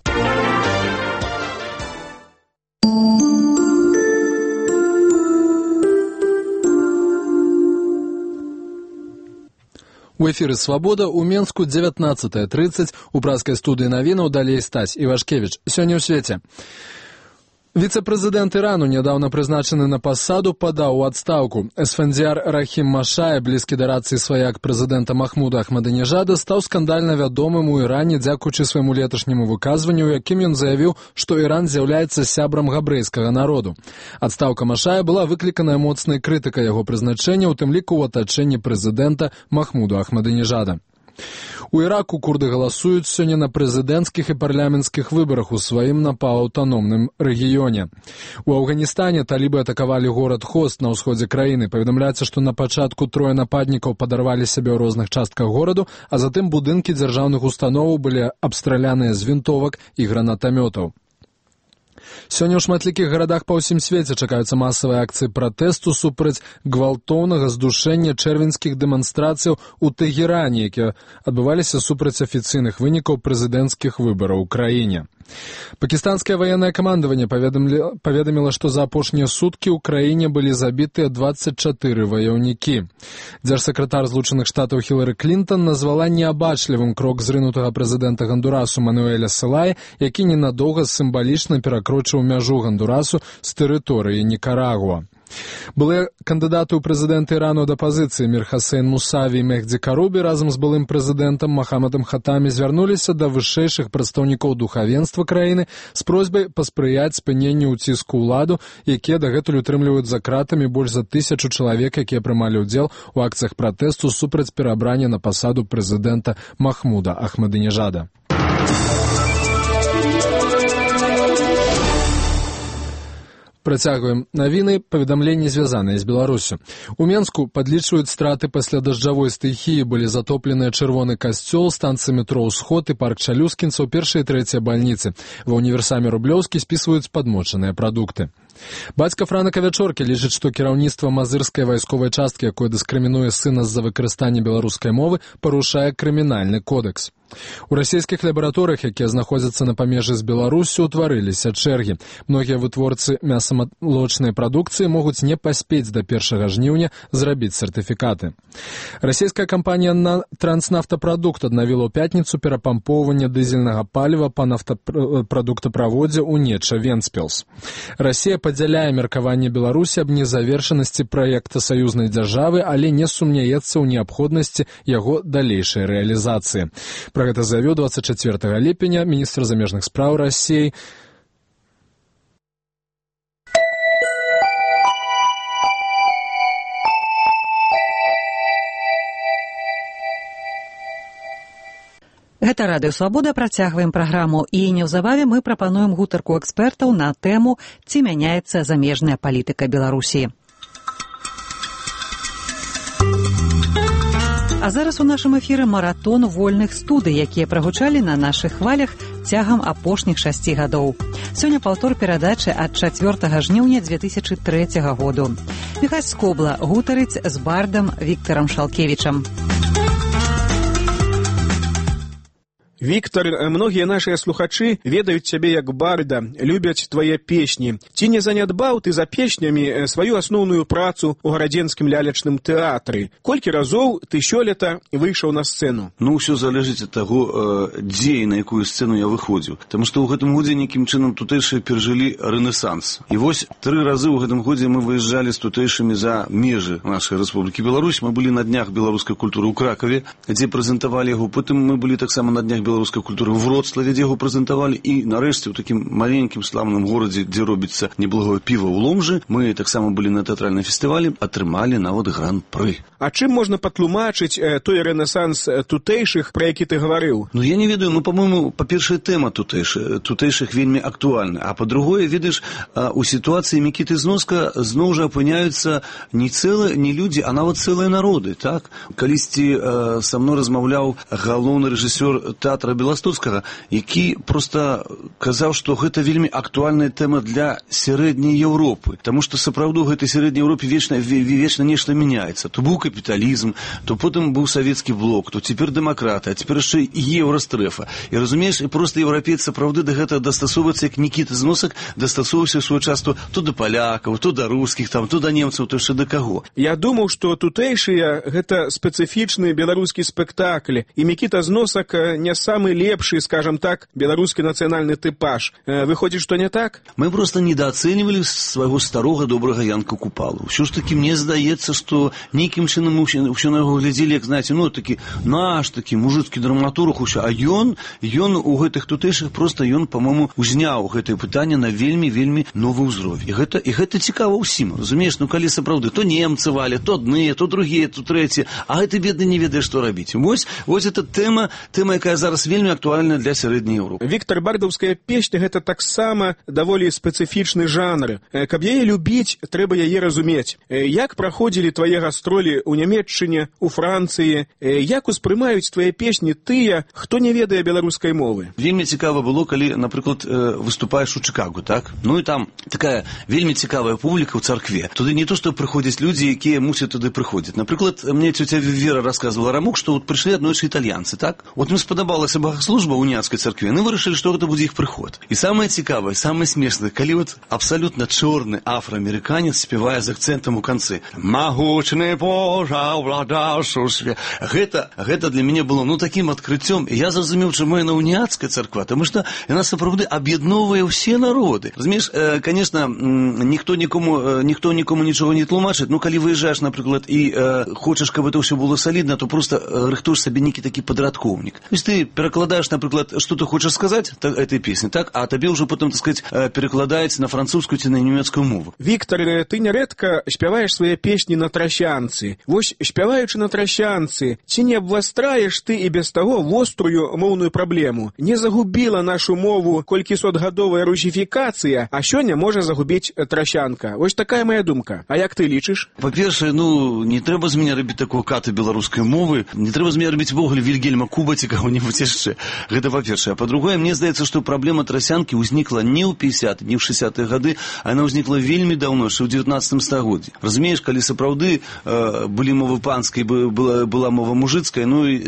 У эфіры «Свабода» у Менску 19:30 у праскай студыі навінаў далей Стась Івашкевіч. Сёння ў свеце. Віцэ-прэзідэнт Ірану, нядаўна прызначаны на пасаду, падаў у адстаўку. Эсфендиар Рахім Машая, блізкі да рацыі сваяк прэзідэнта Махмуда Ахмадынежада, стаў скандальна вядомым у Іране дзякуючы свайму леташняму выказванню, у якім ён заявіў, што Іран з'яўляецца сябрам габрэйскага народу. Адстаўка Машая была выкліканая моцнай крытыкай яго прызначэння, у тым ліку ў атачэнні прэзідэнта Махмуда Ахмадынежада. У Іраку курды галасуюць сёння на прэзідэнцкіх і парламенцкіх выбарах у сваім напаўаўтаномным рэгіёне. У Афганістане талібы атакавалі горад Хост на ўсходзе краіны. Паведамляецца, што на пачатку трое нападнікаў падарвалі сябе ў розных частках гораду, а затым будынкі дзяржаўных установаў былі абстраляныя з вінтовак і гранатамётаў. Сёння ў шматлікіх гарадах па ўсім свеце чакаюцца масавыя акцыі пратэсту супраць гвалтоўнага здушэння чэрвеньскіх дэманстрацыяў у Тэгеране, якія адбываліся супраць афіцыйных вынікаў прэзідэнцкіх выбараў у краіне. Пакістанскае ваеннае камандаванне паведаміла, што за апошнія суткі ў краіне былі забітыя 24 ваяўнікі. Дзяржсакратар Злучаных Штатаў Хілары Клінтон назвала неабачлівым крок зрынутага прэзідэнта Гондурасу Мануэля Селая, які ненадоўга сімвалічна перакрочыў мяжу Гондурасу з тэрыторыі Нікарагуа. Былыя кандыдаты ў прэзідэнты Ірану ад апазіцыі Мір Хасейн Мусаві і Мехді Карубі разам з былым прэзідэнтам Махамадам Хатамі звярнуліся да вышэйшых прадстаўнікоў духавенства краіны з просьбай паспрыяць спыненню ўціску ўладу, якія дагэтуль утрымліваюць за кратамі больш за 1000 чалавек, якія прымалі ўдзел у акцыях пратэсту супраць перабрання на пасаду прэзідэнта Махмуда Ахмадынежада. Працягваем навіны, паведамленні звязаныя з Беларусю. У Менску падлічваюць страты пасля дажджавой стыхіі, былі затопленыя чырвоны касцёл, станцыі метро «Усход» і парк Чалюскінцаў, першыя і трэція бальніцы. Ва універсаме Рублёўскі спісваюць падмочаныя прадукты. Бацька Франака Вячоркі лічыць, што кіраўніцтва мазырскай вайсковай часткі, якое дыскрымінуе сына з-за выкарыстання беларускай мовы, парушае крымінальны кодэкс. У расійскіх лабараторыях, якія знаходзяцца на памежжы з Беларусю, утварыліся чэргі. Многія вытворцы мясамалочнай прадукцыі могуць не паспець да 1 жніўня зрабіць сертыфікаты. Расійская кампанія «Транснафтапрадукт» аднавіла ў пятніцу перапампоўванне дызельнага паліва па нафтапрадуктаправодзе ў Неча-Венспілс. Расія падзяляе меркаванне Беларусі аб незавершанасці праекта саюзнай дзяржавы, але не сумняецца ў неабходнасці яго далейшай рэалізацыі. Пра гэта заявіў 24 ліпеня міністр замежных спраў Расіі. Гэта радыё «Свабода», працягваем праграму, і неўзабаве мы прапануем гутарку экспертаў на тэму «Ці мяняецца замежная палітыка Беларусі». А зараз у нашым эфіры маратон вольных студый, якія прагучалі на нашых хвалях цягам апошніх 6 гадоў. Сёння паўтор перадачы ад 4 жніўня 2003 году. Міхась Скобла гутарыць з бардам Віктарам Шалкевічам. Віктор, многія нашыя слухачы ведаюць цябе як барда, любяць твае песні. Ці не занядбаў ты за песнямі сваю асноўную працу ў гарадзенскім лялечным тэатры? Колькі разоў ты сёлета выйшаў на сцэну? Ну, ўсё залежыць ад таго, дзе і на якую сцэну я выходзіў. Таму што ў гэтым годзе нейкім чынам тутэйшыя перажылі рэнесанс. І вось 3 разы ў гэтым годзе мы выязджалі з тутэйшымі за межы нашай Рэспублікі Беларусь. Мы былі на днях беларускай культуры ў Кракаве, дзе прэзентавалі яго. Потым мы былі таксама на днях беларускай культуры ў Вроцлаве, дзе яго прэзентавалі. І нарэшце ў такім маленькім славным горадзе, дзе робіцца неблагое піва ў Ломжы, мы таксама былі на тэатральным фестывалі, атрымалі нават гран-пры. А чым можна патлумачыць той рэнесанс тутэйшых, про які ты гаварыў? Ну, я не ведаю, по-моему, па-першае, тэма тутэйшых вельмі актуальна. А па-другое, ведаеш, у сітуацыі Мікіты Зноска зноў жа апыняюцца не людзі, а нават цэлыя народы, так? Калісьці са мной размаўляў галоўны рэжысёр тэатра Беластоцкага, які проста казаў, што гэта вельмі актуальная тэма для сярэдняй Еўропы. Таму што сапраўды ў гэтай сярэдняй Еўропе вечна нешта мяняецца. То быў капіталізм, то потым быў савецкі блок, то цяпер дэмакраты, а цяпер яшчэ і еўрастрэфа. І разумееш, і проста еўрапейцы сапраўды да гэтага дастасоўваецца, як Мікіта Зносак дастасоўваўся ў свой час то да палякаў, то да рускіх, то да немцаў, то яшчэ да каго. Я думаў, што тутэйшыя гэта спецыфічны беларускі спектакль, і Мікіта Зносак не самы лепшы, скажам так, беларускі нацыянальны тыпаж. Выходзіць, што не так? Мы проста недаацэньвалі свайго старога добрага Янка Купалу. Ўсё ж такі мне здаецца, што нейкім чынам мы ўсё на яго глядзелі, як, знаеце, ну, такі наш, такі мужыцкі драматург усё. А ён у гэтых тутэйшых проста, па-моему, узняў гэтае пытанне на вельмі новы ўзровень. І гэта цікава ўсім, разумееш? Ну, калі сапраўды, то немцы валят, то адныя, то другія, то трэція, а гэты бедны не ведае, што рабіць. Вось гэта тэма, якая зараз вельмі актуальна для сярэдняй Еўропы. Віктор, бардаўская песня гэта таксама даволі спецыфічны жанр. Каб яе любіць, трэба яе разумець. Як праходзілі твае гастролі ў Нямецчыне, у Францыі? Як успрымаюць твае песні тыя, хто не ведае беларускай мовы? Вельмі цікава было, калі, напрыклад, выступаеш у Чыкагу, так? Ну і там такая вельмі цікавая публіка ў царкве. Туды не то, што прыходзяць людзі, якія мусяць туды прыходзіць. Напрыклад, мне цёця Вера рассказывала Рамук, што прыйшлі аднойчы італьянцы, так? От им спадабалася богослужба ў уніяцкай царкве, мы вырашылі, што гэта будзе іх прыход. І самае цікавае, самае смешнае, калі абсалютна чорны афраамерыканец спявае з акцэнтам у канцы. Магучны Божа, ўладаўшы свет. Гэта для мяне было, такім адкрыццём. І я зразумеў, чаму яна уніяцкая царква, таму што яна сапраўды аб'ядноўвае ўсе народы. Разумееш, конечно, ніхто нікому нічого не тлумачыць, калі выязджаеш, напрыклад, і хочаш, каб это ўсё было салідна, то просто рыхтуеш сабе нейкі такі падрадкоўнік. То есть ты перакладаеш, напрыклад, што ты хочаш сказаць этой песні, так? А табе ўжо потым, так сказать, перакладаецца на французскую ці на нямецкую мову. Віктор, ты нярэдка спяваеш свае песні на трасянцы. Вось, спяваючы на трасянцы, ці не абвастраеш ты і без таго вострую моўную праблему? Не загубіла нашу мову колькісотгадовая русіфікацыя, а сёння можа загубіць трасянка. Вось такая моя думка. А як ты лічыш? Па-першае, не трэба з мяне рабіць такого ката беларускай мовы, не трэба з мяне рабіць ввогуле Вільгельма Куба ці каго-небудзь яшчэ. Гэта па-першае. А па-другое, мне здаецца, што праблема трасянкі ўзнікла не ў 50-х, не ў 60-х гады, а яна ўзнікла вельмі даўно, яшчэ ў 19 стагоддзі. Разумееш, калі сапраўды былі мовы панскай, была мова мужыцкая,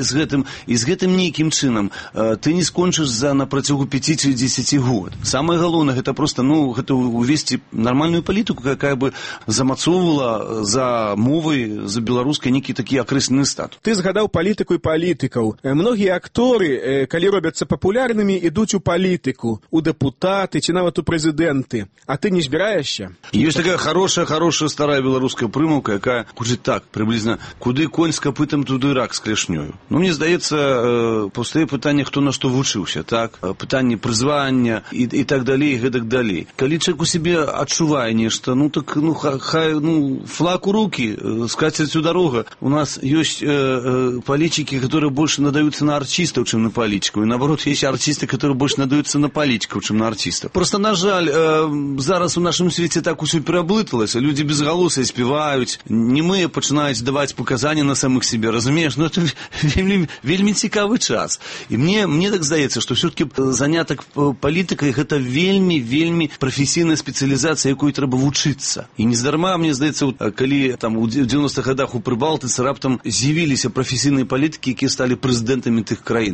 і з гэтым нейкім чынам ты не скончыш на працягу 5 ці 10 год. Самае галоўнае, гэта проста, гэта увесці нармальную палітыку, якая бы замацоўвала за мовай, за беларускай нейкі такі акрэслены статус. Ты згадаў палітыку і палітыкаў. Многія акторы, калі робяцца папулярнымі, ідуць у палітыку, у дэпутаты ці нават у прэзідэнты. А ты не збіраешся? Ёсць такая хорошая старая беларуская прымаўка, якая гучыць так, прыблізна: куды конь з капытам, туды рак з клешнёю. Мне здаецца, паўстае пытанне, хто на што вучыўся, так? Пытанне прызвання і так далей, і гэтак далей. Калі чалавек у сябе адчувае нешта, хай флаг у руки, скацерцю дарога. У нас ёсць палітчыкі, которые больше надаются на артистов, чем на политиков. И наоборот, есть артисты, которые больше надаются на политиков, чем на артистов. Просто, на жаль, зараз у нашем свете так усё пераблыталася. Люди безголосые спевают, немые пачинаюць даваць показания на самих себе, разумеешь? Это вельмі цікавы час. И мне так здаецца, что все-таки занятак палітыкай гэта вельмі професійная спецыялізацыя, якой трэба вучыцца. И нездарма, мне здаецца, калі там у 90-х годах у Прыбалтыцы раптам з'явіліся прафесійныя палітыкі, якія сталі прэзідэнтамі тых краін.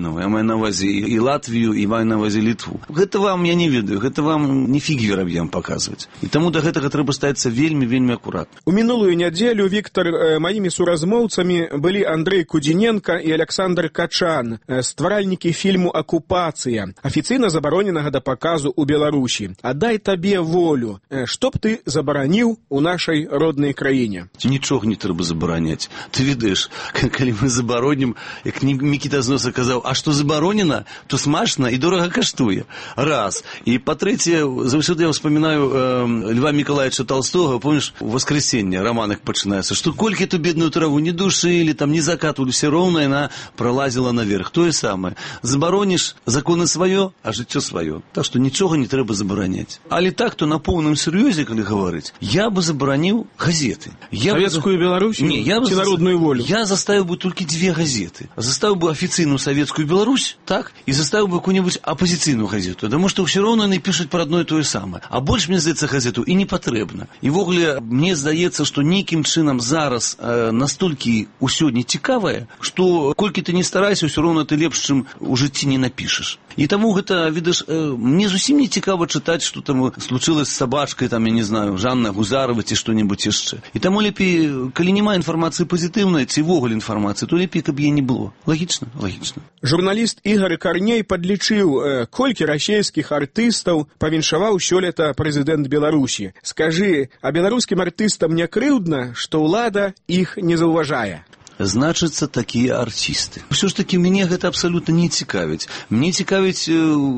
рэгіёнаў. Я маю на ўвазе і Латвію, і маю на ўвазе Літву. Гэта вам, я не ведаю, гэта вам не фігі вераб'ям паказваць. І таму да гэтага трэба ставіцца вельмі акуратна. У мінулую нядзелю, Віктар, маімі суразмоўцамі былі Андрэй Кудзіненка і Александр Качан, стваральнікі фільму «Акупацыя», афіцыйна забароненага да паказу ў Беларусі. «Аддай табе волю». Што б ты забараніў у нашай роднай краіне? Нічога не трэба забараняць. Ты ведаеш, калі мы забаронім, як Мікіта з Носа казаў, а што забаронена, то смачна і дорага каштуе. Раз. І па-трэцяе, заўсёды я ўспамінаю Льва Мікалаевича Толстого, помніш, «Воскресенье», романах пачынаецца, што колькі ту бедную траву не душылі, там не закатвалі, все роўна яна пролазіла наверх. Тое самае. Забароніш законы сваё, а жыццё сваё. Так што нічога не трэба забараняць. Але так, то на поўным сур'ёзе, калі гаварыць, я бы забараніў газеты. Савецкую Беларусь? Не, я бы... Ці народную волю? Я заставил бы только две газеты. Заставил бы официальную советскую Беларусь, так, и заставил бы какую-нибудь оппозиционную газету. Потому что все равно они пишут про одно и то же самое. А больше, мне здаецца, газету и не потребно. И в огле, мне здаецца, что неким чином зараз настолько усё не цікавае, что колькі ты не старайся, все равно ты лепш, чым у жыцці не напишешь. И тому гэта, видишь, мне зусім не цікава читать, что там случилось с собачкой, там, я не знаю, Жанна Гузарова, ці что-нибудь яшчэ. И тому лепей, калі нема информации позитивной, ці вогуле информации, то лепей, каб яе не было. Логично? Логично. Журналіст Ігор Карней падлічыў, колькі расійскіх артыстаў павіншаваў сёлета прэзідэнт Беларусі. Скажы, а беларускім артыстам не крыўдна, што ўлада іх не заўважае? Значыцца, такія артисты. Все ж таки, мяне гэта абсолютно не цікавіць. Мне цікавіць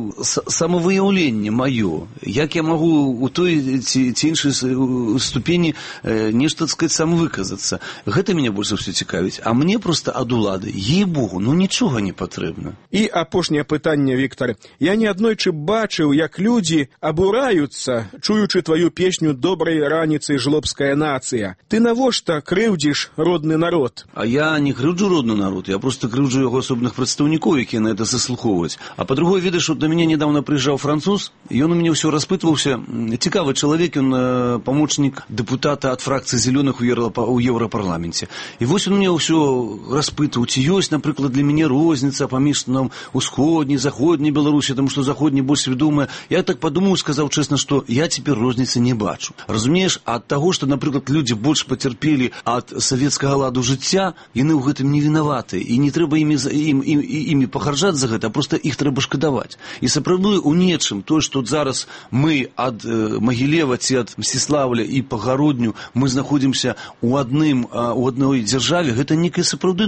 самавыяўленне маё. Як я магу у той ці іншай ступені нешта, так сказать, самовыказацца. Гэта мяне больш за ўсё цікавіць. А мне просто ад улады, ей-богу, нічога не патрэбна. І апошняе пытанне, Віктор. Я неаднойчы бачыў, як людзі абураюцца, чуючы тваю песню «Добрай раніцы, жлобская нацыя». Ты навошта крыўдзіш родны народ? Я не крыўджу родны народ, я просто крыўджу яго асобных прадстаўнікоў, якія на это заслухоўваюць. А па-другое, ведаеш, да мяне недавно прыязджаў француз, і ён у мяне ўсё распытваўся. Цікавы чалавек, ён памочнік дэпутата ад фракцыі зялёных у Еўрапарламенце. І вось он мне ўсё распытваў, ці ёсць, напрыклад, для мяне розніца паміж нам усходняй, заходняй Беларусі, таму што заходняй больш свядомая. Я так падумаў, сказаў чэсна, што я цяпер розніцы не бачу. Разумееш, ад таго, што, напрыклад, людзі больш пацярпелі ад савецкага ладу жыцця, яны ў гэтым не вінаваты, і не трэба імі пахарджаць за гэта, а проста іх трэба шкадаваць. І сапраўды ў нечым тое, што зараз мы ад Магілева ці ад Мсціслаўля і Пагародню мы знаходзімся у адной дзяржаве, гэта некае сапраўды,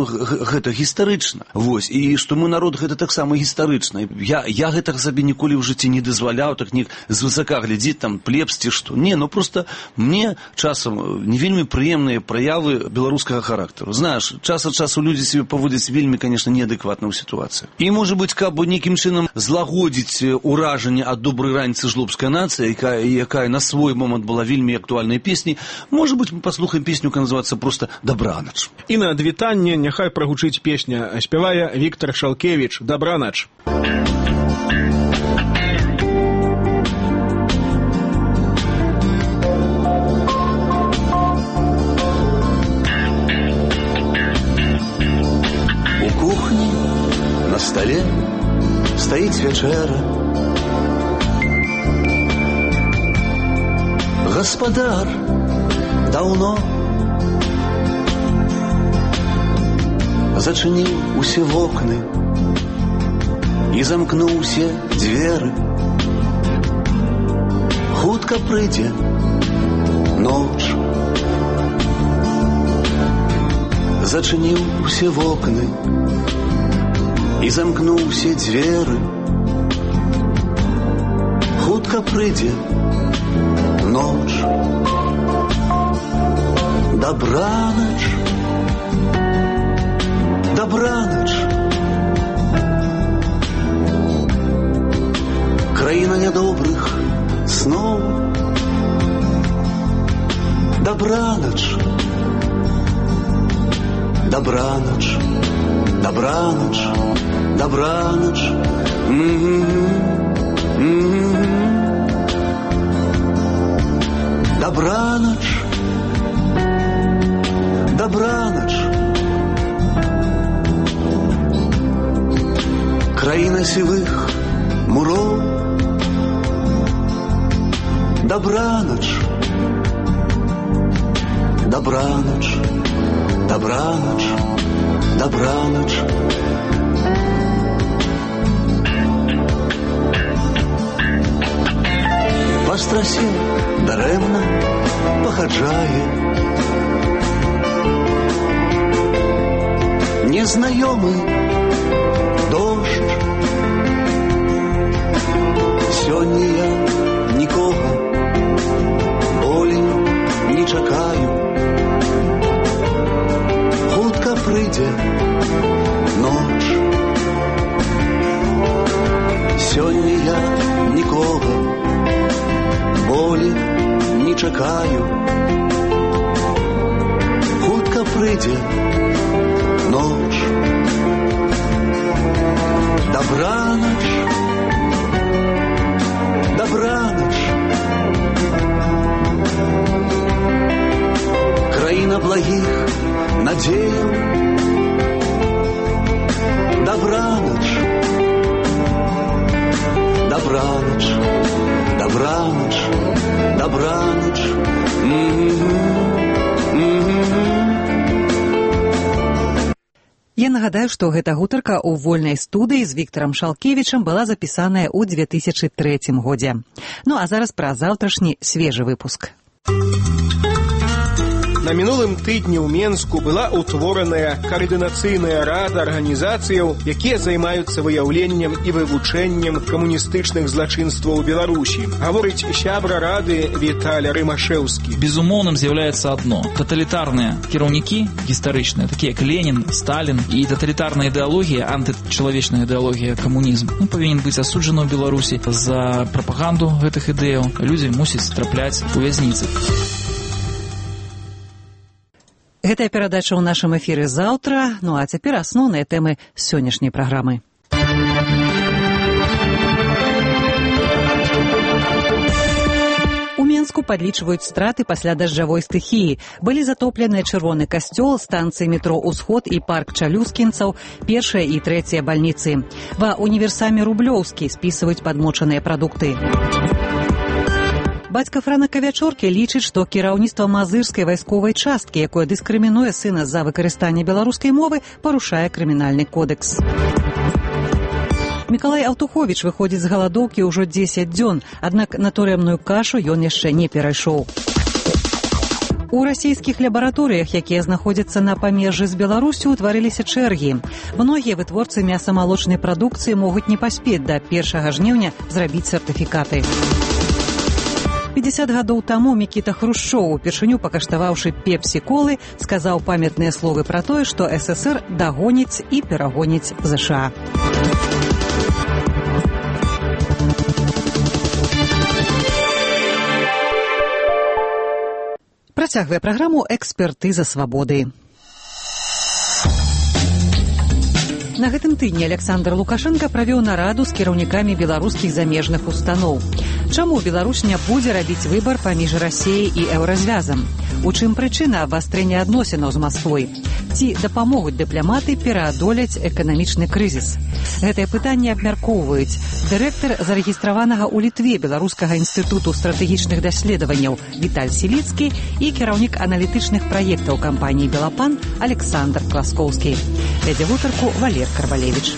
гэта гістарычна. Вось, і што мы народ, гэта таксама гістарычна. Я гэтага сабе ніколі ў жыцці не дазваляў, так не звысака глядзець, там плебс ці што. Не, просто мне часам не вельмі прыемныя праявы беларускага характару. Знаеш, час ад часу людзі себе паводзяць вельмі, конечно, неадэкватна ў сітуацыі. І, можа быць, каб некім чынам злагодзіць уражанне ад добрай раніцы жлобская нацыя, якая на свой момант была вельмі актуальнай песняй, можа быць, мы паслухаем песню, якая называецца проста «Дабранач». І на адвітанне няхай прагучыць песня, спявае Віктор Шалкевіч «Дабранач». На столе стоит вечера. Господар давно зачинил усе вокны и замкнул усе двери. Хутка прыйдзе ноч, зачинил усе вокны и замкнул все двери. Хутка прыйдзе ноч. Дабранач, дабранач. Краіна нядобрых сноў. Дабранач, дабранач, дабранач, дабранач. Дабранач, дабранач. красивых муров. Добраноч, добраноч, добраноч, добраноч. Па страсе дарэмна пахаджае незнаёмы дождь. Сёння я нікога болей не чакаю. Хутка прыйдзе ноч. Сёння я нікога болей не чакаю. Хутка прыйдзе ноч. Добраноч, добраноч. Краіна благих надзеяў. Добраноч, добраноч, добраноч, добраноч. Я нагадаю, што гэта гутарка ў вольнай студыі з Віктарам Шалкевічам была запісаная ў 2003 годзе. Ну а зараз пра заўтрашні свежы выпуск. На мінулым тыдні ў Менску была ўтвораная каардынацыйная рада арганізацыяў, якія займаюцца выяўленнем і вывучэннем камуністычных злачынстваў у Беларусі. Гаворыць сябра рады Віталя Рымашэўскі. Безумоўным з'яўляецца адно. Таталітарныя кіраўнікі гістарычныя, такія як Ленін, Сталін, і таталітарная ідэалогія, антычалавечная ідэалогія, камунізм, павінен быць асуджаны ў Беларусі за прапаганду гэтых ідэяў. Людзі мусяць трапляць у вязніцы. Гэтая перадача ў нашым эфіры заўтра, ну а цяпер асноўныя тэмы сённяшняй праграмы. У Менску падлічваюць страты пасля дажджавой стыхіі. Былі затопленыя чырвоны касцёл, станцыі метро «Усход» і парк Чалюскінцаў, першая і трэцяя бальніцы. Ва універсаме Рублёўскі спісваюць падмочаныя прадукты. Бацька Франака Вячоркі лічыць, што кіраўніцтва мазырскай вайсковай часткі, якое дыскрымінуе сына за выкарыстанне беларускай мовы, парушае крымінальны кодэкс. Мікалай Аўтуховіч выходзіць з галадоўкі ўжо 10 дзён, аднак на турэмную кашу ён яшчэ не перайшоў. У расійскіх лабараторыях, якія знаходзяцца на памежжы з Беларусю, утварыліся чэргі. Многія вытворцы мяса-малочнай прадукцыі могуць не паспець да 1 жніўня зрабіць сертыфікаты. 50 гадоў таму Мікіта Хрушчоў, упершыню пакаштаваўшы пепсі-колы, сказаў памятныя словы пра тое, што ССР дагоніць і перагоніць ЗША. Працягвае праграму «Экспертыза свабоды». На гэтым тыдні Александр Лукашенко правёў нараду з кіраўнікамі беларускіх замежных устаноў. Чаму Беларусь не будзе рабіць выбар паміж Расіяй і еўразвязам? У чым прычына абвастрэння адносінаў з Масквой? Ці дапамогуць дыпламаты пераадолець эканамічны крызіс? Гэтае пытанне абмяркоўваюць дырэктар зарэгістраванага ў Літве Беларускага інстытуту стратэгічных даследаванняў Віталь Сіліцкі і кіраўнік аналітычных праектаў кампаніі «Белапан» Александр Класкоўскі. Вядзе гутарку Валер Карвалевіч.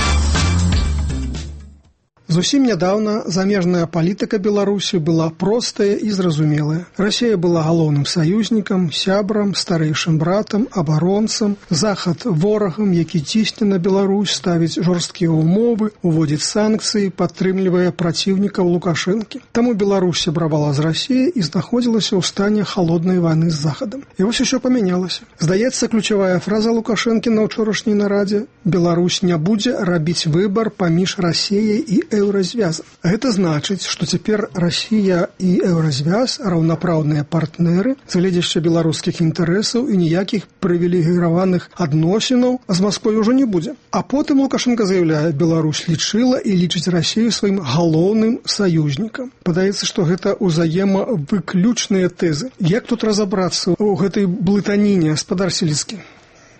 Зусім нядаўна замежная палітыка Беларусі была простая і зразумелая. Расія была галоўным саюзнікам, сябрам, старэйшым братам, абаронцам, захад ворагам, які цісне на Беларусь, ставіць жорсткія ўмовы, уводзіць санкцыі, падтрымлівае праціўнікаў Лукашэнкі. Таму Беларусь сябравала з Расіяй і знаходзілася ў стане халоднай вайны з Захадам. І вось усё памянялася. Здаецца, ключавая фраза Лукашэнкі на ўчорашняй нарадзе: «Беларусь не будзе рабіць выбар паміж Расіяй і еўразвязам». Гэта значыць, што цяпер Расія і еўразвяз раўнапраўныя партнеры з гледзяшча беларускіх інтарэсаў, і ніякіх прывілегіраваных адносінаў з Масквой ужо не будзе. А потым Лукашенко заяўляе: Беларусь лічыла і лічыць Расію сваім галоўным саюзнікам. Падаецца, што гэта ўзаемавыключныя тэзы. Як тут разабрацца ў гэтай блытаніне, гаспадар Сіліцкі?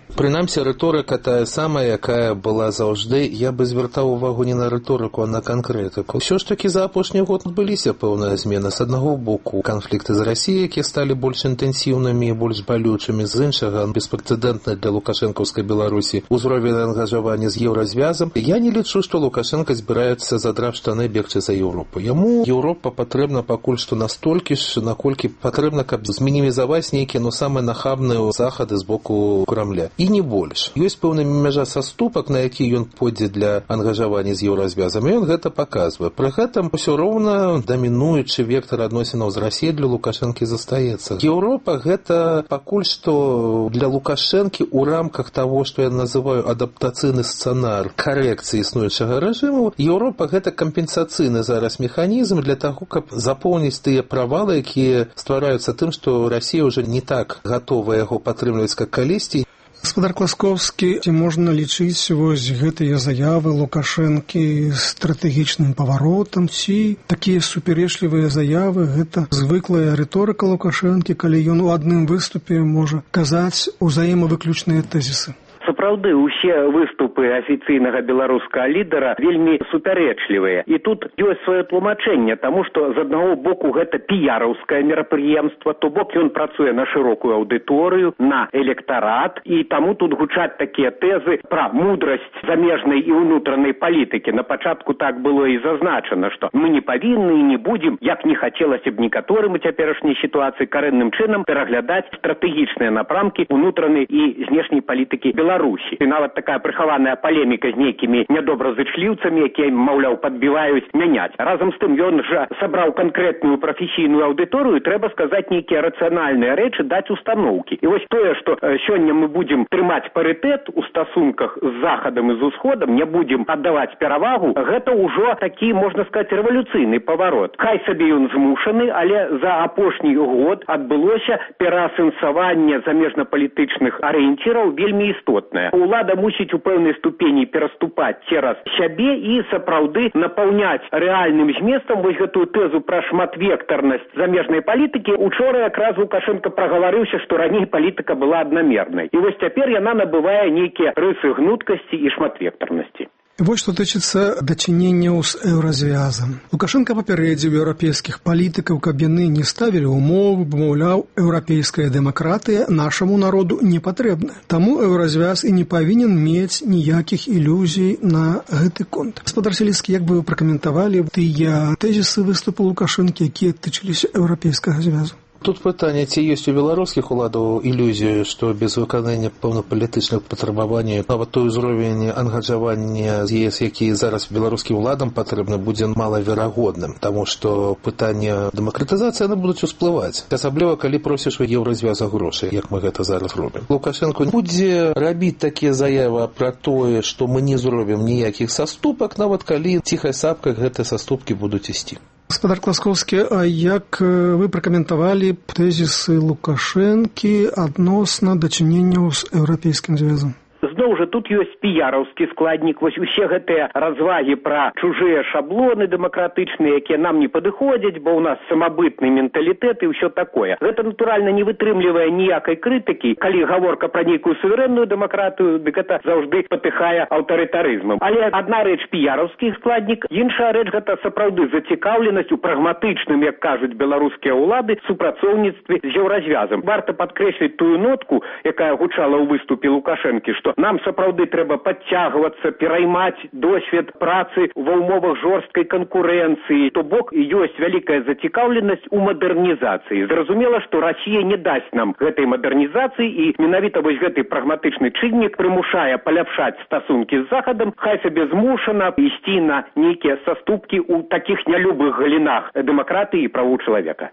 Прынамсі, рыторыка тая самая, якая была заўжды. Я бы звяртаў увагу не на рыторыку, а на канкрэтыку. Усё ж такі за апошні год адбыліся пэўная змена. З аднаго боку, канфлікты з Расіяй, якія сталі больш інтэнсіўнымі і больш балючымі, з іншага, беспрэцэдэнтна для лукашэнкаўскай Беларусі узровень ангажавання з еўразвязам. Я не лічу, што Лукашенко збіраецца задрав штаны бегчы за Еўропу. Яму Еўропа патрэбна пакуль што настолькі ж, наколькі патрэбна, каб змінімізаваць нейкія, самыя нахабныя захады з боку Крамля. І не больш. Ёсць пэўная мяжа саступак, на які ён пойдзе для ангажавання з еўразвязам, і ён гэта паказвае. Пры гэтым усё роўна дамінуючы вектар адносінаў з Расіяй для Лукашэнкі застаецца. Еўропа гэта пакуль што для Лукашэнкі ў рамках таго, што я называю адаптацыйны сцэнар карэкцыі існуючага рэжыму, Еўропа гэта кампенсацыйны зараз механізм для таго, каб запоўніць тыя правалы, якія ствараюцца тым, што Расія ўжо не так гатова яго падтрымліваць, как калісьці. Гаспадар Класкоўскі, ці можна лічыць вось гэтыя заявы Лукашэнкі стратэгічным паваротам, ці такія супярэчлівыя заявы гэта звыклая рыторыка Лукашэнкі, калі ён у адным выступе можа казаць узаемавыключныя тэзісы? Сапраўды, усе выступы афіцыйнага беларускага лідара вельмі супярэчлівыя. І тут ёсць сваё тлумачэнне, таму што з аднаго боку гэта піяраўскае мерапрыемства, то бок ён працуе на шырокую аўдыторыю, на электарат, і таму тут гучаць такія тэзы пра мудрасць замежнай і ўнутранай палітыкі. На пачатку так было і зазначана, што мы не павінны і не будзем, як не хацелася б некаторым у цяперашняй сітуацыі, карэнным чынам пераглядаць стратэгічныя напрамкі ўнутранай і знешняй палітыкі Беларусі. І нават такая прыхаваная палеміка з нейкімі нядобразычліўцамі, якія, маўляў, падбіваюць мяняць. Разам з тым, ён жа сабраў канкрэтную прафесійную аўдыторыю, трэба сказаць нейкія рацыянальныя рэчы, даць установкі. І вось тое, што сёння мы будзем трымаць парытэт у стасунках з Захадам і з Усходам, не будзем аддаваць перавагу, гэта ўжо такі, можна сказаць, рэвалюцыйны паварот. Хай сабе ён змушаны, але за апошні год адбылося пераасэнсаванне замежнапалітычных арыенціраў вельмі істотна. Улада мусіць у пэўнай ступені пераступаць цераз сябе і сапраўды напаўняць рэальным зместам вось гэтую тэзу пра шматвектарнасць замежнай палітыкі. Учора якраз Лукашенко прагаварыўся, што раней палітыка была аднамернай. І вось цяпер яна набывае нейкія рысы гнуткасці і шматвектарнасці. Вось што тычыцца дачыненняў з еўразвязам. Лукашенко папярэдзіў еўрапейскіх палітыкаў, каб яны не ставілі ўмовы, бо, маўляў, еўрапейская дэмакратыя нашаму народу не патрэбна. Таму еўразвяз і не павінен мець ніякіх ілюзій на гэты конт. Гаспадар Сіліцкі, як бы вы пракаментавалі тыя тэзісы выступу Лукашэнкі, якія тычыліся еўрапейскага звязу? Тут пытанне, ці ёсць у беларускіх уладаў ілюзію, што без выканання пэўнапалітычных патрабаванняў нават той узровень ангажавання з ЕС, які зараз беларускім уладам патрэбны, будзе малаверагодным, таму што пытанне дэмакратызацыі яны будуць усплываць, асабліва калі просіш у еўразвяза грошай, як мы гэта зараз робім. Лукашенко будзе рабіць такія заявы пра тое, што мы не зробім ніякіх саступак, нават калі ціхай сапкай гэтыя саступкі будуць ісці. Гаспадар Класкоўскі, а як вы пракаментавалі тэзісы Лукашэнкі адносна дачыненняў з еўрапейскім звязам? Зноў жа, тут ёсць піяраўскі складнік, вось усе гэтыя развагі пра чужыя шаблоны дэмакратычныя, якія нам не падыходзяць, бо ў нас самабытны менталітэт і ўсё такое. Гэта, натуральна, не вытрымлівае ніякай крытыкі. Калі гаворка пра нейкую суверэнную дэмакратыю, дык гэта заўжды патыхае аўтарытарызмам. Але адна рэч піяраўскі складнік, іншая рэч гэта сапраўды зацікаўленасць у прагматычным, як кажуць беларускія ўлады, супрацоўніцтве з еўразвязам. Варта падкрэсліць тую нотку, якая гучала ў выступе Лукашэнкі, што нам сапраўды трэба падцягвацца, пераймаць досвед працы ва ўмовах жорсткай канкурэнцыі. То бок ёсць вялікая зацікаўленасць у мадэрнізацыі. Зразумела, што Расія не дасць нам гэтай мадэрнізацыі, і менавіта вось гэты прагматычны чыннік прымушае паляпшаць стасункі з Захадам, хай сабе змушана ісці на нейкія саступкі ў такіх нялюбых галінах дэмакратыі і правоў чалавека.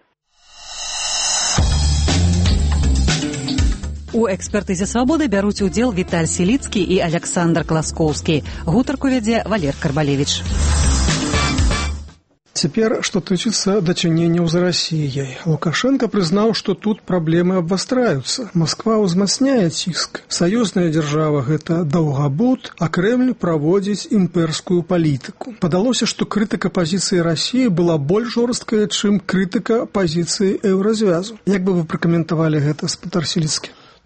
У экспертызе «Свабоды» бяруць удзел Віталь Сіліцкі і Александр Класкоўскі. Гутарку вядзе Валер Карбалевіч. Цяпер, што тычыцца дачыненняў з Расіяй. Лукашенко прызнаў, што тут праблемы абвастраюцца. Масква ўзмацняе ціск. Саюзная дзяржава – гэта даўгабуд, а Крэмль праводзіць імперскую палітыку. Падалося, што крытыка пазіцыі Расіі была больш жорсткая, чым крытыка пазіцыі еўразвязу. Як бы вы пракаментавалі гэта, гаспадар Сіліцкі?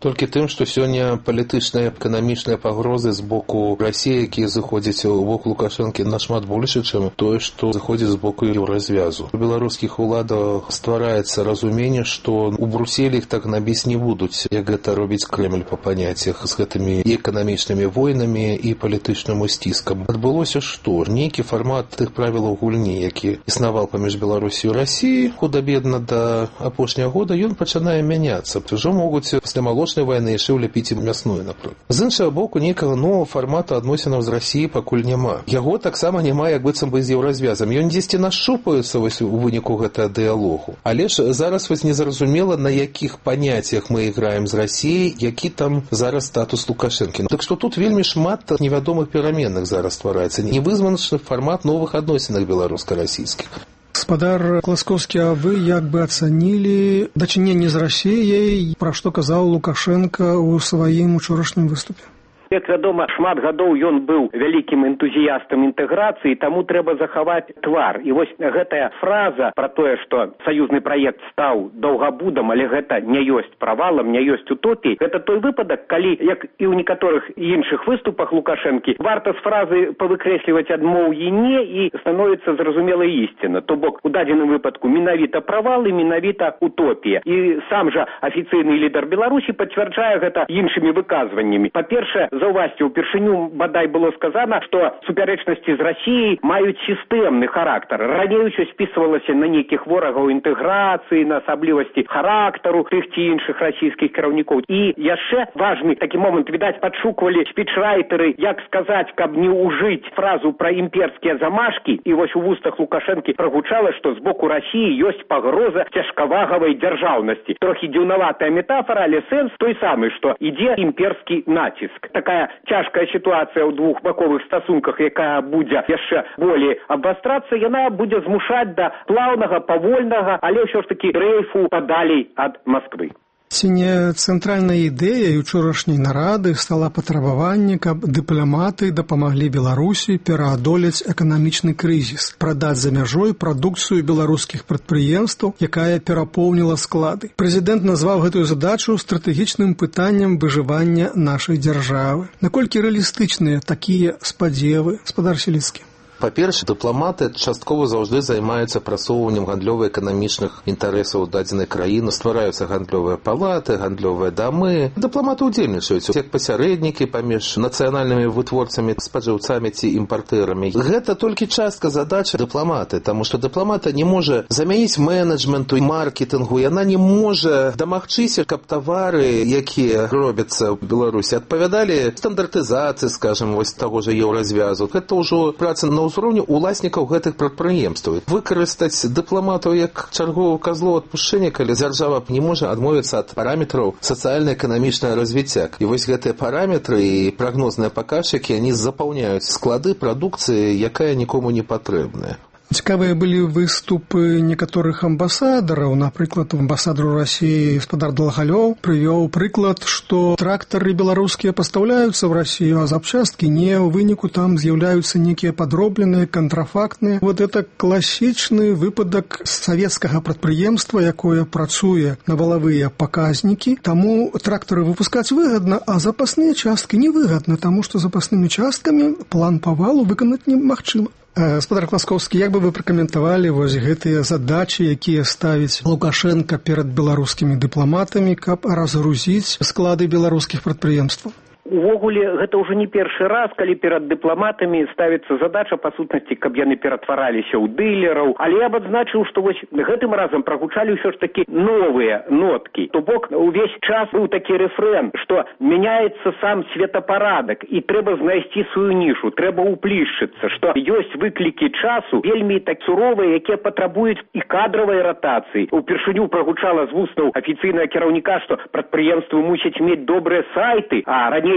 Толькі тым, што сёння палітычныя, эканамічныя пагрозы з боку Расіі, якія заходзяць у бок Лукашэнкі, нашмат больше, чым тое, што заходзіць з боку еўразвязу. У беларускіх уладах ствараецца разуменне, што у Брусселі іх так набіць не будуць, як гэта робіць Крэмль па паняццях, з гэтымі і эканамічнымі войнамі, і палітычным сціскам. Адбылося што? Нейкі фармат тых правілаў гульні, які існаваў паміж Беларусі і Расіі, худа-бедна да апошняга года, ён пачынае мяняцца. Ўжо могуць пасля малочнай вайны яшчэ ўляпіць і мясную, напрыклад. З іншага боку, нейкага новага фармату адносінаў з Расіяй пакуль няма. Яго таксама няма, як быццам бы з еўразвязам. Ён дзесьці нашупаецца вось у выніку гэтага дыялогу. Але ж зараз вось незразумела, на якіх паняццях мы іграем з Расіяй, які там зараз статус Лукашэнкі. Так што тут вельмі шмат невядомых пераменных зараз ствараецца. Невызначаны фармат новых адносінах беларуска-расійскіх. Гаспадар Класкоўскі, а вы як бы ацанілі дачыненне з Расіяй, пра што казаў Лукашенко ў сваім учорашнім выступе? Як вядома, шмат гадоў ён быў вялікім энтузіястам інтэграцыі, таму трэба захаваць твар. І вось гэтая фраза пра тое, што саюзны праект стаў даўгабудам, але гэта не ёсць правалам, не ёсць утопіяй, гэта той выпадак, калі, як і ў некаторых іншых выступах Лукашэнкі, варта з фразы павыкрэсліваць адмоўі не і становіцца зразумела ісціна. То бок, у дадзеным выпадку менавіта правал і менавіта утопія. І сам жа афіцыйны лідар Беларусі пацвярджае гэта іншымі выказваннямі. Па-першае, заўважце, упершыню бадай было сказана, што супярэчнасці з Расіяй маюць сістэмны характар. Раней усё спісвалася на нейкіх ворагаў інтэграцыі, на асаблівасці характару тых ці іншых расійскіх кіраўнікоў. І яшчэ важны такі момант, відаць, падшуквалі спічрайтеры, як сказаць, каб не ўжыць фразу пра імперскія замашкі, і вось у вустах Лукашэнкі прагучала, што з боку Расіі ёсць пагроза цяжкавагавай дзяржаўнасці. Трохі дзіўнаватая метафора, але сэнс той самы, што ідзе імперскі націск. Такая цяжкая сітуацыя ў двухбаковых стасунках, якая будзе яшчэ болей абвастрацца, яна будзе змушаць да плаўнага, павольнага, але ўсё ж такі рэйфу падалей ад Масквы. Ці не цэнтральнай ідэяй учорашняй нарады стала патрабаванне, каб дыпламаты дапамаглі Беларусі пераадолець эканамічны крызіс, прадаць за мяжой прадукцыю беларускіх прадпрыемстваў, якая перапоўніла склады. Прэзідэнт назваў гэтую задачу стратэгічным пытаннем выжывання нашай дзяржавы. Наколькі рэалістычныя такія спадзевы, гаспадар Селіцкі? Па-першае, дыпламаты часткова заўжды займаюцца прасоўваннем гандлёва-эканамічных інтарэсаў дадзенай краіны, ствараюцца гандлёвыя палаты, гандлёвыя дамы. Дыпламаты ўдзельнічаюць як пасярэднікі паміж нацыянальнымі вытворцамі, спажыўцамі ці імпартэрамі. Гэта толькі частка задачы дыпламаты, таму што дыпламата не можа замяніць менеджменту і маркетынгу, яна не можа дамагчыся, каб тавары, якія робяцца ў Беларусі, адпавядалі стандартызацыі, скажам, вось таго ж еўразвязу. Гэта ўжо праца на ўзроўню уласнікаў гэтых прадпрыемстваў. Выкарыстаць дыпламатаў як чарговых казлоў адпушчэння, калі дзяржава не можа адмовіцца ад параметраў сацыяльна-эканамічнага развіцця. І вось гэтыя параметры і прагнозныя паказчыкі, яны запаўняюць склады прадукцыі, якая нікому не патрэбная. Цікавыя былі выступы некаторых амбасадараў. Напрыклад, амбасадару Расіі гаспадар Далгалёў прывёў прыклад, што трактары беларускія пастаўляюцца ў Расію, а запчасткі не. У выніку там з'яўляюцца нейкія падробленыя, кантрафактныя. Вот это класічны выпадак савецкага прадпрыемства, якое працуе на валавыя паказнікі. Таму трактары выпускаць выгадна, а запасныя часткі невыгадна, таму што запаснымі часткамі план павалу выканаць немагчыма. Гаспадар Класкоўскі, як бы вы пракаментавалі вось гэтыя задачы, якія ставіць Лукашенко перад беларускімі дыпламатамі, каб разгрузіць склады беларускіх прадпрыемстваў? Увогуле, гэта ўжо не першы раз, калі перад дыпламатамі ставіцца задача, па сутнасці, каб яны ператвараліся ў дылераў. Але я б адзначыў, што вось гэтым разам прагучалі ўсё ж такі новыя ноткі. То бок, увесь час быў такі рэфрэн, што мяняецца сам светапарадак, і трэба знайсці сваю нішу, трэба ўплішчыцца, што ёсць выклікі часу вельмі так суровыя, якія патрабуюць і кадравай ратацыі. Упершыню прагучала з вуснаў афіцыйнага кіраўніка, што прадпрыемствы мусяць мець добрыя сайты, а раней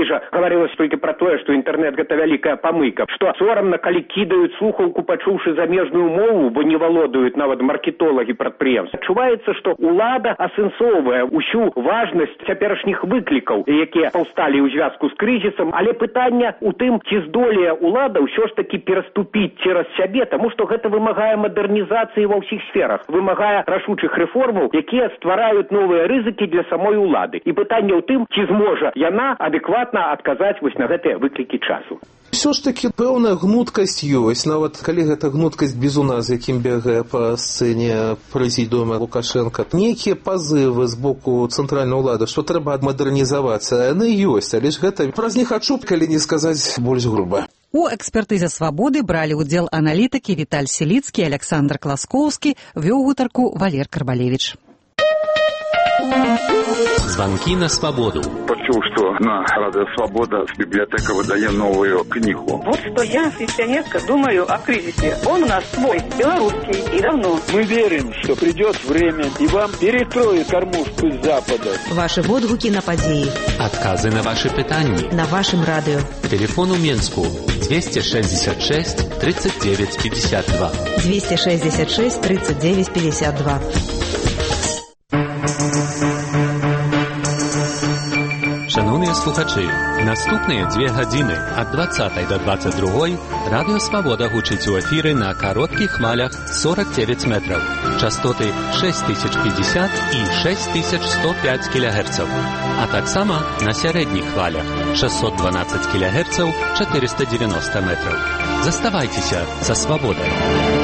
Раней жа гаварылася толькі пра тое, што інтэрнэт гэта вялікая памыка, што сорамна, калі кідаюць слухаўку, пачуўшы замежную мову, бо не валодаюць нават маркетолагі прадпрыемств. Адчуваецца, што ўлада асэнсоўвае ўсю важнасць цяперашніх выклікаў, якія паўсталі ў звязку з крызісам, але пытанне ў тым, ці здолее ўлада ўсё ж такі пераступіць цераз сябе, таму што гэта вымагае мадэрнізацыі ва ўсіх сферах, вымагае рашучых рэформаў, якія ствараюць новыя рызыкі для самой улады. І пытанне ў тым, ці зможа яна адэкватна адказаць вось на гэтыя выклікі часу. Усё ж такі пэўная гнуткасць ёсць, нават калі гэта гнуткасць бізуна, з якім бегае па сцэне прэзідыума Лукашенка. Нейкія пазывы з боку цэнтральнай улады, што трэба мадэрнізавацца, яны ёсць, але ж гэта праз них адчуп, калі не сказаць больш груба. У экспертызе «Свабоды» бралі ўдзел аналітыкі Віталь Селіцкі, Александр Класкоўскі, вёў гутарку Валер Карбалевич. Звонки на свободу. Почув, что на Радио Свобода библиотека выдает новую книгу. Вот что я, пенсионерка, думаю о кризисе. Он у нас свой, белорусский, и давно. Мы верим, что придет время, и вам перекроют кормушку с Запада. Ваши водгуки на подеи. Отказы на ваши питания. На вашем радио. Телефон у Минску 266 39 52. 266 39 52. Шановні слухачі, наступні 2 години від 20 до 22 Радіо Свобода гучить у ефірі на коротких хвилях 49 метрів, частоти 6050 і 6105 кГц, а так само на середніх хвилях 612 кГц, 490 метрів. Заставайтеся за Свободою.